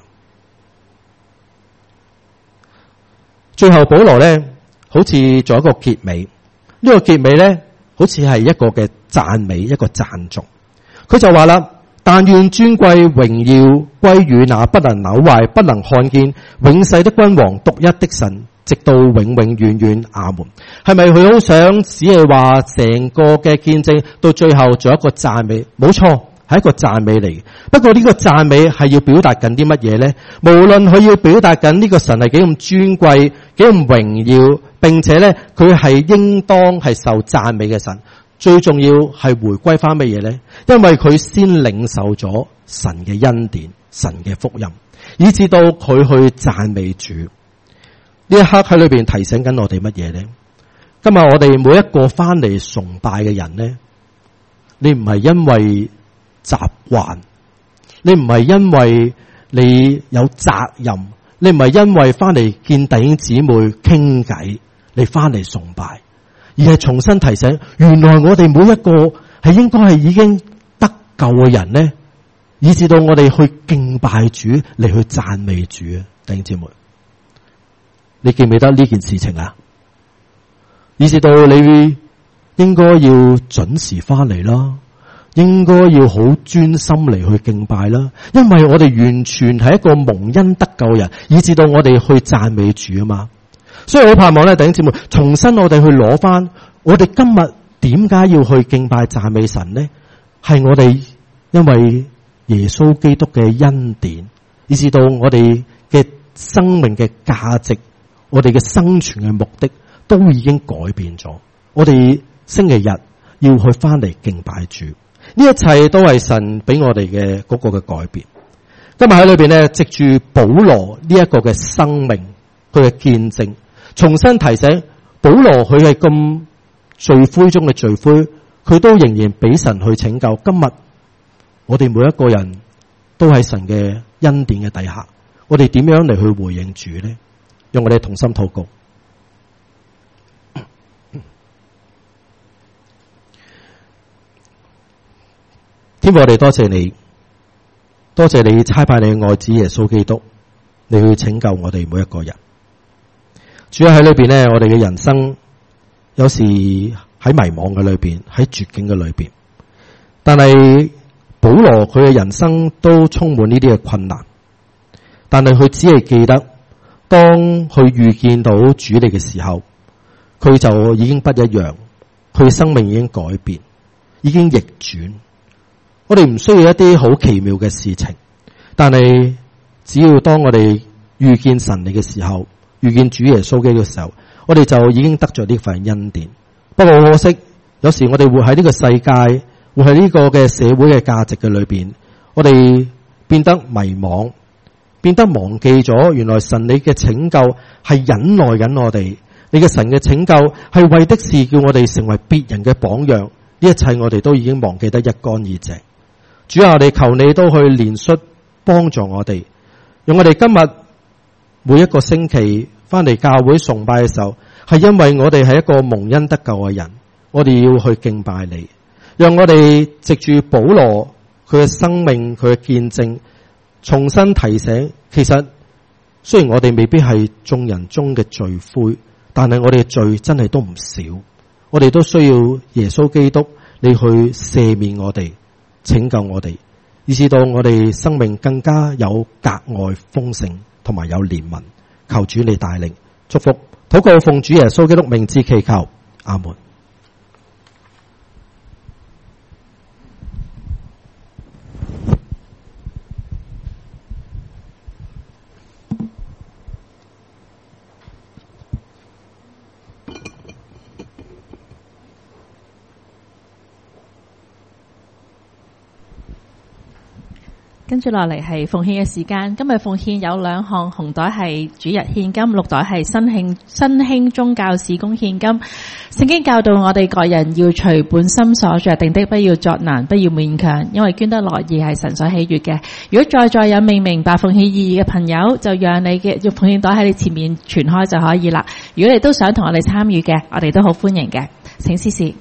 最後保羅呢，好似做一個結尾，呢個結尾呢，好似係一個嘅讚美，一個讚頌。佢就話啦，但願尊貴榮耀歸於那不能朽壞、不能看見、永世的君王、獨一的神，直到永永遠遠。阿門。係咪佢好想只係話成個嘅見證到最後做一個讚美？冇錯，係一個讚美嚟。不過呢個讚美係要表達緊啲乜嘢呢？無論佢要表達緊呢個神係幾咁尊貴、幾咁榮耀，並且呢，佢係應當係受讚美嘅神。最重要係回歸翻乜嘢呢？因為佢先領受咗神嘅恩典、神嘅福音，以至到佢去讚美主。呢一刻喺裏邊提醒緊我哋乜嘢呢？今日我哋每一個翻嚟崇拜嘅人呢，你唔係因為習慣，你唔係因為你有責任，你唔係因為翻嚟見弟兄姊妹傾偈，你翻嚟崇拜。而係重新提醒，原來我哋每一個係應該係已經得救嘅人呢，以至到我哋去敬拜主嚟去讚美主啊！弟兄姊妹，你記唔記得呢件事情啊？以至到你應該要準時翻嚟啦，應該要好專心嚟去敬拜啦，因為我哋完全係一個蒙恩得救嘅人，以至到我哋去讚美主啊嘛。所以我盼望咧，弟兄姊妹，重新我哋去攞翻，我哋今日點解要去敬拜讚美神呢？係我哋因為耶穌基督嘅恩典，以至到我哋嘅生命嘅價值，我哋嘅生存嘅目的都已經改變咗。我哋星期日要去翻嚟敬拜主，呢一切都係神俾我哋嘅嗰個嘅改變。今日喺裏邊咧，藉住保羅呢一個嘅生命，佢嘅見證。重新提醒保羅，佢係咁罪灰中嘅罪灰，佢都仍然俾神去拯救。今日我哋每一個人都喺神嘅恩典嘅底下，我哋點樣嚟去回應主呢？讓我哋同心禱告。天父，我哋多謝你，多謝你差派你嘅愛子耶穌基督，你去拯救我哋每一個人。主要喺裏邊咧，我哋嘅人生有時喺迷惘嘅裏邊，喺絕境嘅裏邊。但係保羅佢嘅人生都充滿呢啲嘅困難，但係佢只係記得，當佢遇見到主你嘅時候，佢就已經不一樣，佢生命已經改變，已經逆轉。我哋唔需要一啲好奇妙嘅事情，但係只要當我哋遇見神你嘅時候，遇見主耶穌基督嘅時候，我哋就已經得咗呢份恩典。不過可惜，有時我哋活喺呢個世界，活喺呢個嘅社會嘅價值嘅裏邊，我哋變得迷惘，變得忘記咗原來神你嘅拯救係忍耐緊我哋，你嘅神嘅拯救係為的是叫我哋成為別人嘅榜樣。呢一切我哋都已經忘記得一乾二淨。主啊，我哋求你都去憐恤幫助我哋，讓我哋今日每一個星期翻嚟教會崇拜嘅時候，係因為我哋係一個蒙恩得救嘅人，我哋要去敬拜你。讓我哋藉住保羅佢嘅生命，佢嘅見證，重新提醒，其實雖然我哋未必係眾人中嘅罪魁，但係我哋嘅罪真係都唔少。我哋都需要耶穌基督你去赦免我哋，拯救我哋，以至到我哋生命更加有格外豐盛同埋有憐憫。求主你帶領祝福，禱告奉主耶穌基督名字祈求，阿門。 跟住落嚟係奉獻嘅時間。今日奉獻有2項，紅袋係主日獻金，綠袋係新興宗教事工獻金。聖經教導我哋各人要隨本心所酌定的，不要作難，不要勉強，因為捐得樂意係神所喜悅嘅。如果在有未明白奉獻意義嘅朋友，就讓你嘅奉獻袋喺你前面傳開就可以啦。如果你都想同我哋參與嘅，我哋都好歡迎嘅。請司事。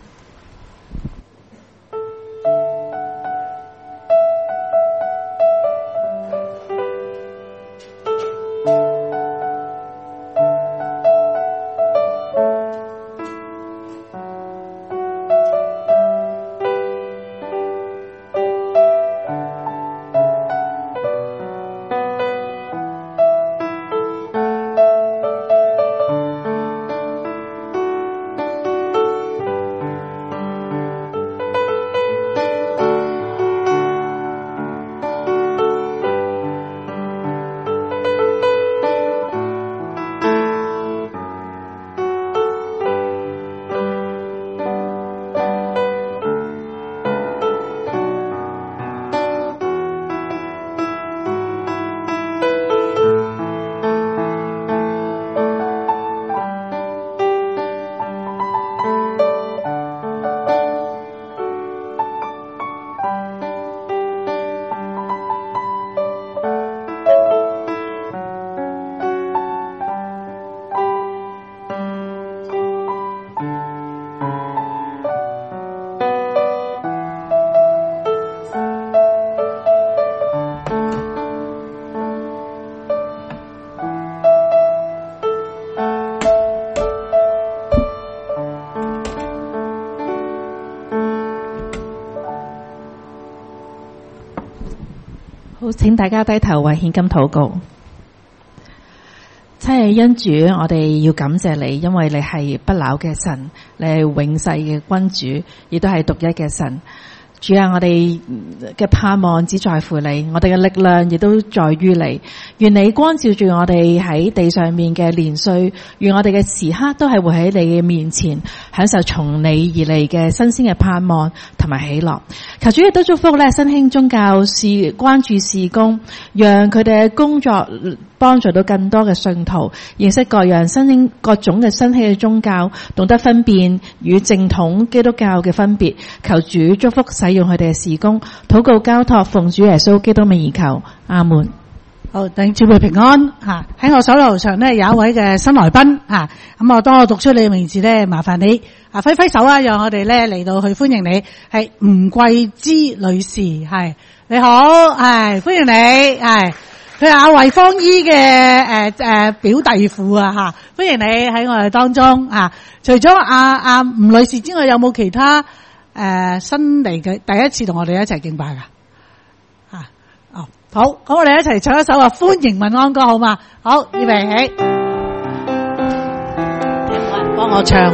好，請大家低頭為獻金禱告。親愛恩主，我哋要感謝你，因為你係不朽嘅神，你係永世嘅君主，亦都係獨一嘅神。主啊，我哋嘅盼望只在乎你，我哋嘅力量亦都在於你。願你光照住我哋喺地上面嘅年歲，願我哋嘅時刻都係活喺你嘅面前，享受從你而嚟嘅新鮮嘅盼望同埋喜樂。求主亦都祝福咧新興宗教關注事工，讓佢哋嘅工作幫助到更多嘅信徒認識各種嘅新興嘅宗教，懂得分辨與正統基督教嘅分別。求主祝福使用佢哋嘅事工，禱告交託奉主耶穌基督名而求，阿門。 好，弟兄姊妹平安吓。喺我手頭上咧有一位嘅新來賓吓，咁當我讀出你嘅名字咧，麻煩你揮揮手啊，讓我哋咧嚟到去歡迎你，係吳桂芝女士，係你好，係歡迎你，係佢係阿惠芳姨嘅表弟父啊吓，歡迎你喺我哋當中啊。除咗阿吳女士之外，有冇其他新嚟嘅第一次同我哋一齊敬拜噶？好，咁我哋一齊唱一首歡迎問安歌好嘛？好，預備起。有冇人幫我唱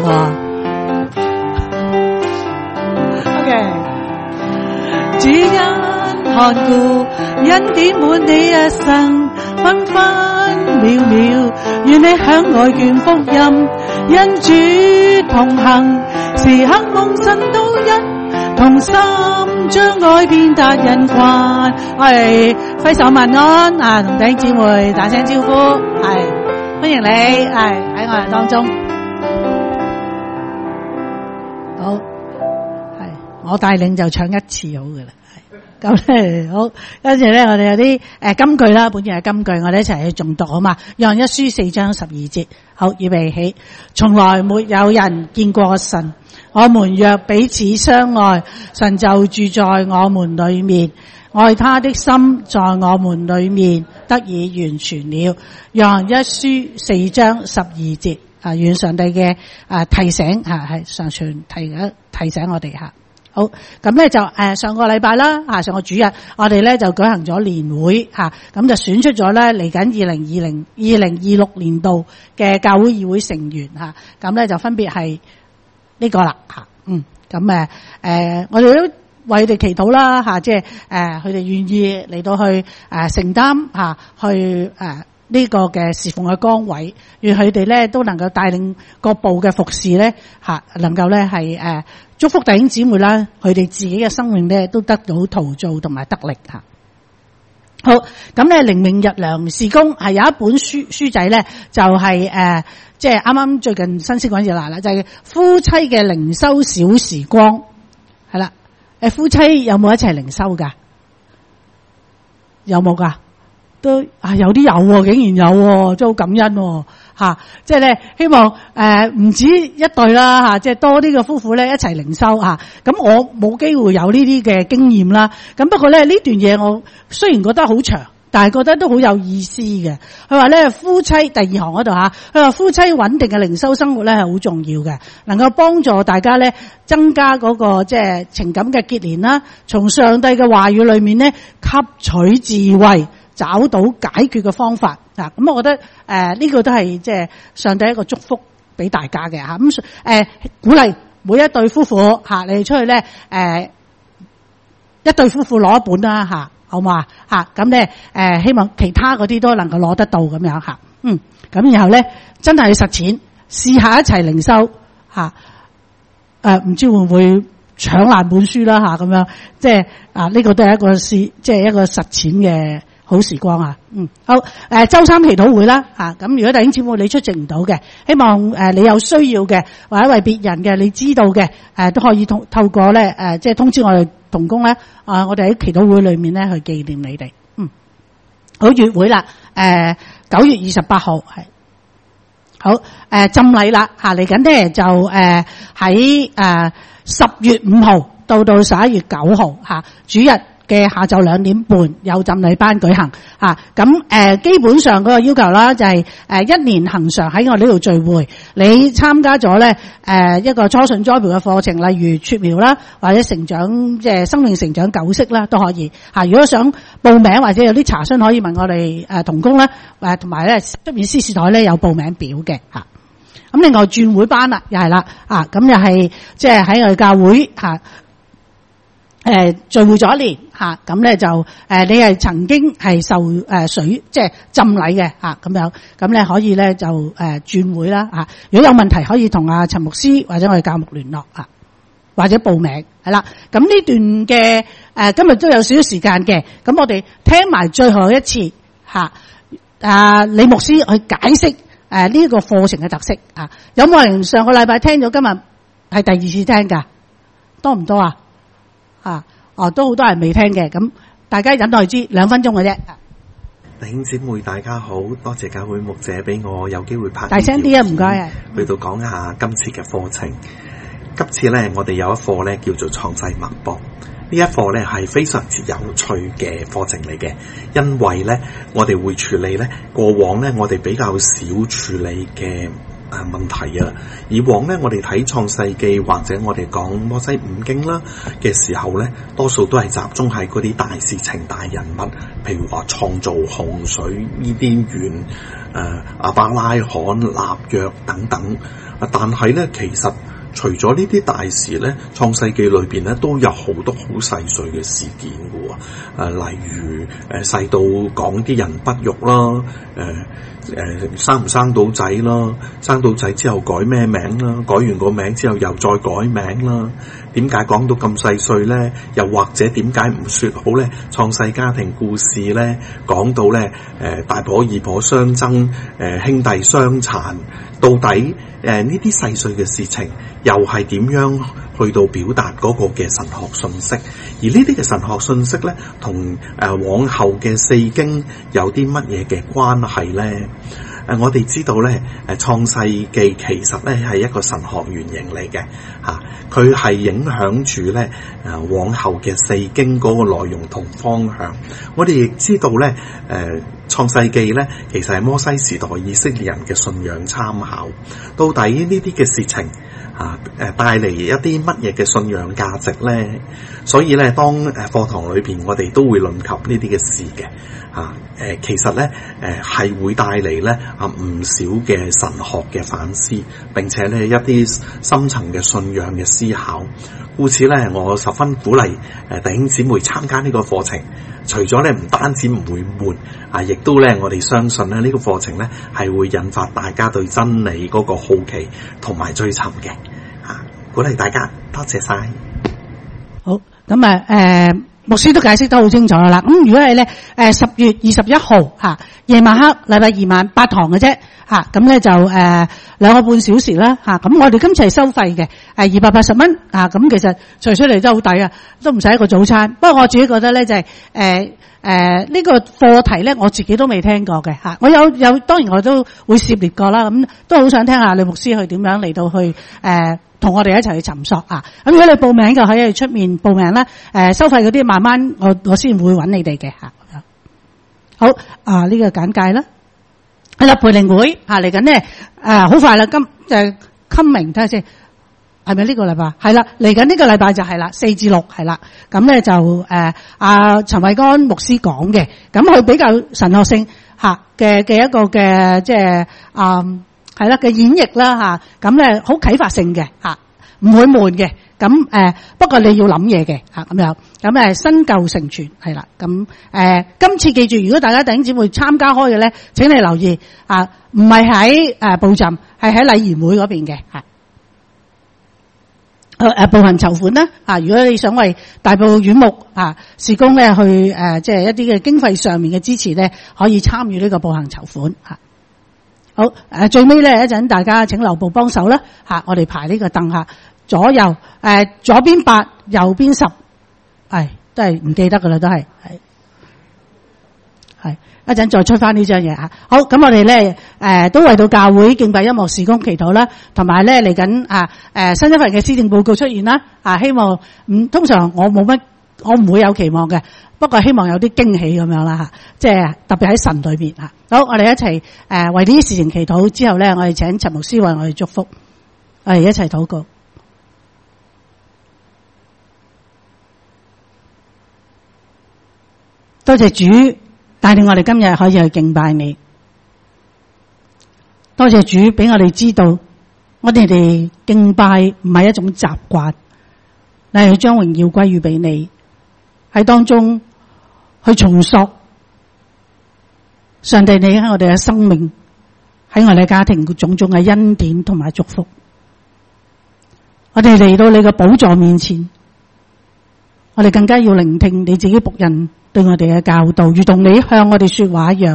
？OK。主恩看顧，恩典滿你一生，分分秒秒，願你享愛眷福音，因主同行，時刻夢神都一。同心將愛變達人群，我哋揮手問安啊，同弟兄姊妹打聲招呼，係歡迎你，係喺我哋當中。好，係我帶領就唱一次好噶啦，係咁咧好。跟住咧，我哋有啲金句啦，本來係金句，我哋一齊去誦讀好嘛？約翰一書4章12節，好，預備起。從來沒有人見過神。我們若彼此相愛，神就住在我們裏面，愛他的心在我們裏面得以完全了。約翰一書4章12節，願上帝嘅提醒係常常提醒我哋吓。好，咁咧就上個禮拜啦，上個主日我哋咧就舉行咗年會吓，咁就選出咗咧嚟緊2026年度嘅教會議會成員吓，咁咧就分別係呢個啦吓，咁我哋都為佢哋祈禱啦吓，即係佢哋願意嚟到去承擔吓，去呢個嘅侍奉嘅崗位，願佢哋咧都能夠帶領各部嘅服侍咧吓，能夠咧係祝福弟兄姊妹啦，佢哋自己嘅生命咧都得到陶造同埋得力吓。 好，咁咧靈命日糧事工係有一本書仔咧，就係即係啱啱最近新鮮嗰陣啦，就係夫妻嘅靈修小時光，係啦。夫妻有冇一齊靈修噶？有冇噶？都有啲有，竟然有，真係好感恩吓。即係咧，希望唔止一對啦吓，即係多啲嘅夫婦咧一齊靈修吓。咁我冇機會有呢啲嘅經驗啦。咁不過咧呢段嘢我雖然覺得好長，但係覺得都好有意思嘅。佢話咧夫妻第二行嗰度吓，佢話夫妻穩定嘅靈修生活咧係好重要嘅，能夠幫助大家咧增加嗰個即係情感嘅結連啦，從上帝嘅話語裏面咧吸取智慧，找到解決嘅方法啊！咁我覺得呢個都係即係上帝一個祝福俾大家嘅吓。咁鼓勵每一對夫婦吓，你哋出去咧一對夫婦攞一本啦吓，好嘛吓？咁咧希望其他嗰啲都能夠攞得到咁樣吓。咁然後咧真係去實踐，試下一齊靈修吓。唔知會唔會搶爛本書啦吓？咁樣即係呢個都係一個即係一個實踐嘅好時光啊。好，周三祈禱會啦吓。咁如果弟兄姊妹你出席唔到嘅，希望你有需要嘅或者為別人嘅你知道嘅都可以透過咧即係通知我哋同工咧我哋喺祈禱會裏面咧去紀念你哋。好，月會啦，9月28號係好浸禮啦吓，嚟緊咧就喺10月5號到11月9號吓，主日嘅下晝2點半有浸禮班舉行吓。咁基本上嗰個要求啦就係1年恆常喺我呢度聚會，你參加咗咧一個初信栽培嘅課程，例如撮苗啦，或者成長即係生命成長9式啦都可以吓。如果想報名或者有啲查詢，可以問我哋同工啦，同埋咧出面司事台咧有報名表嘅吓。咁另外轉會班啦，又係啦咁又係即係喺我哋教會吓聚會咗一年吓，咁咧就你係曾經係受水即係浸禮嘅吓咁樣，咁咧可以咧就轉會啦吓。如果有問題可以同阿陳牧師或者我哋教牧聯絡吓，或者報名係啦。咁呢段嘅今日都有少少時間嘅，咁我哋聽埋最後一次吓李牧師去解釋呢個課程嘅特色啊。有冇人上個禮拜聽咗，今日係第二次聽噶？多唔多啊？都好多人未聽嘅，咁大家忍耐知2分鐘嘅啫。 弟兄姊妹大家好，多謝教會牧者俾我有機會拍大聲啲啊，唔該。 去到講下今次嘅課程。今次咧，我哋有一課咧叫做創世脈搏。呢一課咧係非常之有趣嘅課程嚟嘅，因為咧我哋會處理咧過往咧我哋比較少處理嘅問題啊。以往咧我哋睇創世記或者我哋講摩西五經啦嘅時候咧，多數都係集中喺嗰啲大事情大人物，譬如話創造洪水、伊甸園、亞伯拉罕立約等等。但係咧其實除咗呢啲大事咧，創世記裏邊咧都有好多好細碎嘅事件嘅喎。例如細到講啲人不育啦，生唔生到仔啦，生到仔之後改咩名啦，改完個名之後又再改名啦。點解講到咁細碎咧？又或者點解唔說好咧？創世家庭故事咧，講到咧大婆二婆相爭，兄弟相殘，到底呢啲細碎嘅事情又係點樣去到表達嗰個嘅神學信息？而呢啲嘅神學信息咧，同往後嘅四經有啲乜嘢嘅關係咧？我哋知道咧，創世記其實咧係一個神學原型嚟嘅嚇，佢係影響住咧往後嘅四經嗰個內容同方向。我哋亦知道咧，創世記咧其實係摩西時代以色列人嘅信仰參考。到底呢啲嘅事情帶嚟一啲乜嘢嘅信仰價值咧？所以咧，當課堂裏邊我哋都會論及呢啲嘅事嘅。其實咧係會帶嚟咧唔少嘅神學嘅反思，並且咧一啲深層嘅信仰嘅思考。故此咧，我十分鼓勵弟兄姊妹參加呢個課程。除咗咧唔單止唔會悶亦都咧我哋相信咧呢個課程咧係會引發大家對真理嗰個好奇同埋追尋嘅。鼓勵大家，多謝晒。 好，咁牧牧師都解釋得好清楚啦。咁如果係咧10月21號嚇夜晚黑禮拜二晚8堂嘅啫嚇，咁咧就2個半小時啦嚇。咁我哋今次係收費嘅280蚊嚇，咁其實除出嚟都好抵啊，都唔使一個早餐。不過我自己覺得咧就係呢個課題咧，我自己都未聽過嘅嚇。我有當然我都會涉獵過啦，咁都好想聽下李牧師去點樣嚟到去同我哋一齊去尋索啊！咁如果你報名就可以出面報名啦。收費嗰啲慢慢我先會揾你哋嘅嚇。好啊，呢個簡介啦。係啦，培靈會嚇嚟緊咧好快啦，coming 睇下先，係咪呢個禮拜？係啦，嚟緊呢個禮拜就係啦，4至6係啦。咁咧就陳慧剛牧師講嘅，咁佢比較神學性嚇嘅一個嘅即係係啦嘅演繹啦嚇，咁咧好啟發性嘅嚇，唔會悶嘅。咁不過你要諗嘢嘅嚇咁樣，咁新舊成全係啦。咁今次記住，如果大家弟兄姊妹參加開嘅咧，請你留意唔係喺布浸，係喺禮賢會嗰邊嘅嚇。步行籌款啦如果你想為大埔院牧事工咧去即係一啲嘅經費上面嘅支持咧，可以參與呢個步行籌款嚇。好最尾咧一陣大家請留步幫手啦嚇，我哋排呢個凳下左右左邊8，右邊10，都係唔記得噶啦，都係一陣再出翻呢張嘢嚇。好，咁我哋咧都為到教會敬拜音樂事工祈禱啦，同埋咧嚟緊新一份嘅施政報告出現啦希望通常我唔會有期望嘅，不過希望有啲驚喜咁樣啦即係特別喺神裏邊好，我哋一齊為呢啲事情祈禱之後咧，我哋請陳牧師為我哋祝福，我哋一齊禱告。多謝主帶領我哋今日可以去敬拜你，多謝主俾我哋知道，我哋敬拜唔係一種習慣，你係將榮耀歸於俾你，喺當中去重塑上帝你喺我哋嘅生命，喺我哋嘅家庭種種嘅恩典同埋祝福。我哋嚟到你嘅寶座面前，我哋更加要聆聽你自己僕人對我哋嘅教導，如同你向我哋說話一樣。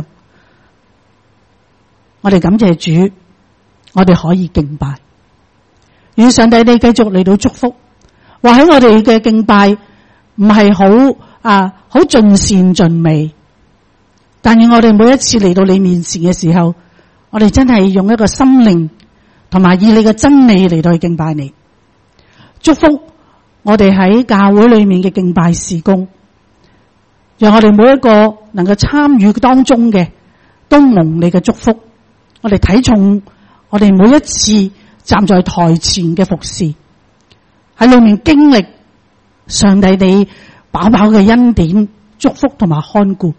我哋感謝主，我哋可以敬拜。願上帝你繼續嚟到祝福，話喺我哋嘅敬拜唔係好盡善盡美，但願我哋每一次嚟到你面前嘅時候，我哋真係用一個心靈同埋以你嘅真理嚟到去敬拜你。祝福我哋喺教會裏面嘅敬拜事工，讓我哋每一個能夠參與當中嘅都蒙你嘅祝福。我哋睇重我哋每一次站在台前嘅服侍，喺裏面經歷上帝你飽飽嘅恩典、祝福同埋看顧。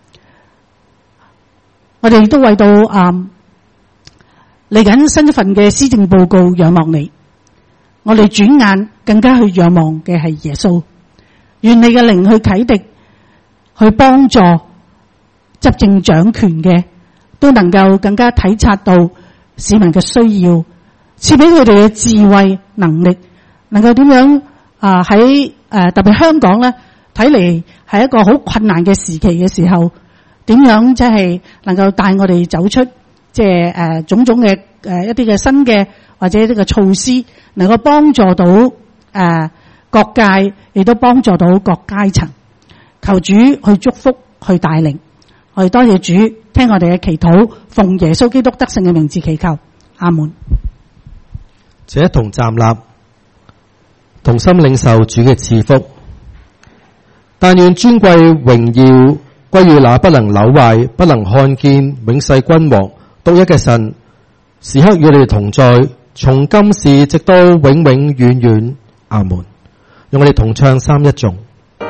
我哋亦都為到嚟緊新一份嘅施政報告仰望你。我哋轉眼更加去仰望嘅係耶穌，願你嘅靈去啟迪，去幫助執政掌權嘅都能夠更加體察到市民嘅需要，賜俾佢哋嘅智慧能力，能夠點樣喺特別香港咧，睇嚟係一個好困難嘅時期嘅時候，點樣即係能夠帶我哋走出即係種種嘅一啲嘅新嘅或者呢個措施，能夠幫助到各界，亦都幫助到各階層。求主去祝福，去帶領。我哋多謝主，聽我哋嘅祈禱，奉耶穌基督得勝嘅名字祈求，阿門。 這一同站立，同心領受主嘅賜福。但願尊貴榮耀歸於那不能朽壞、不能看見、永世君王獨一嘅神，時刻與你哋同在，從今時直到永永遠遠。阿門。用我哋同唱3一頌。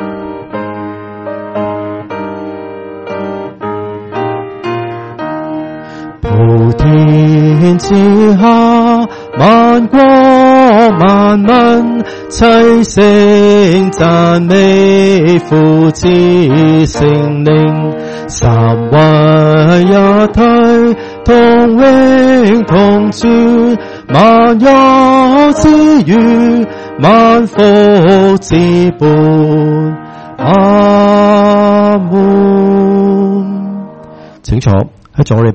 普天之下，萬國萬民齊聲讚美父子聖靈，三位一體同榮同尊，萬有之餘萬福之本， 阿門。請坐，喺座裏邊。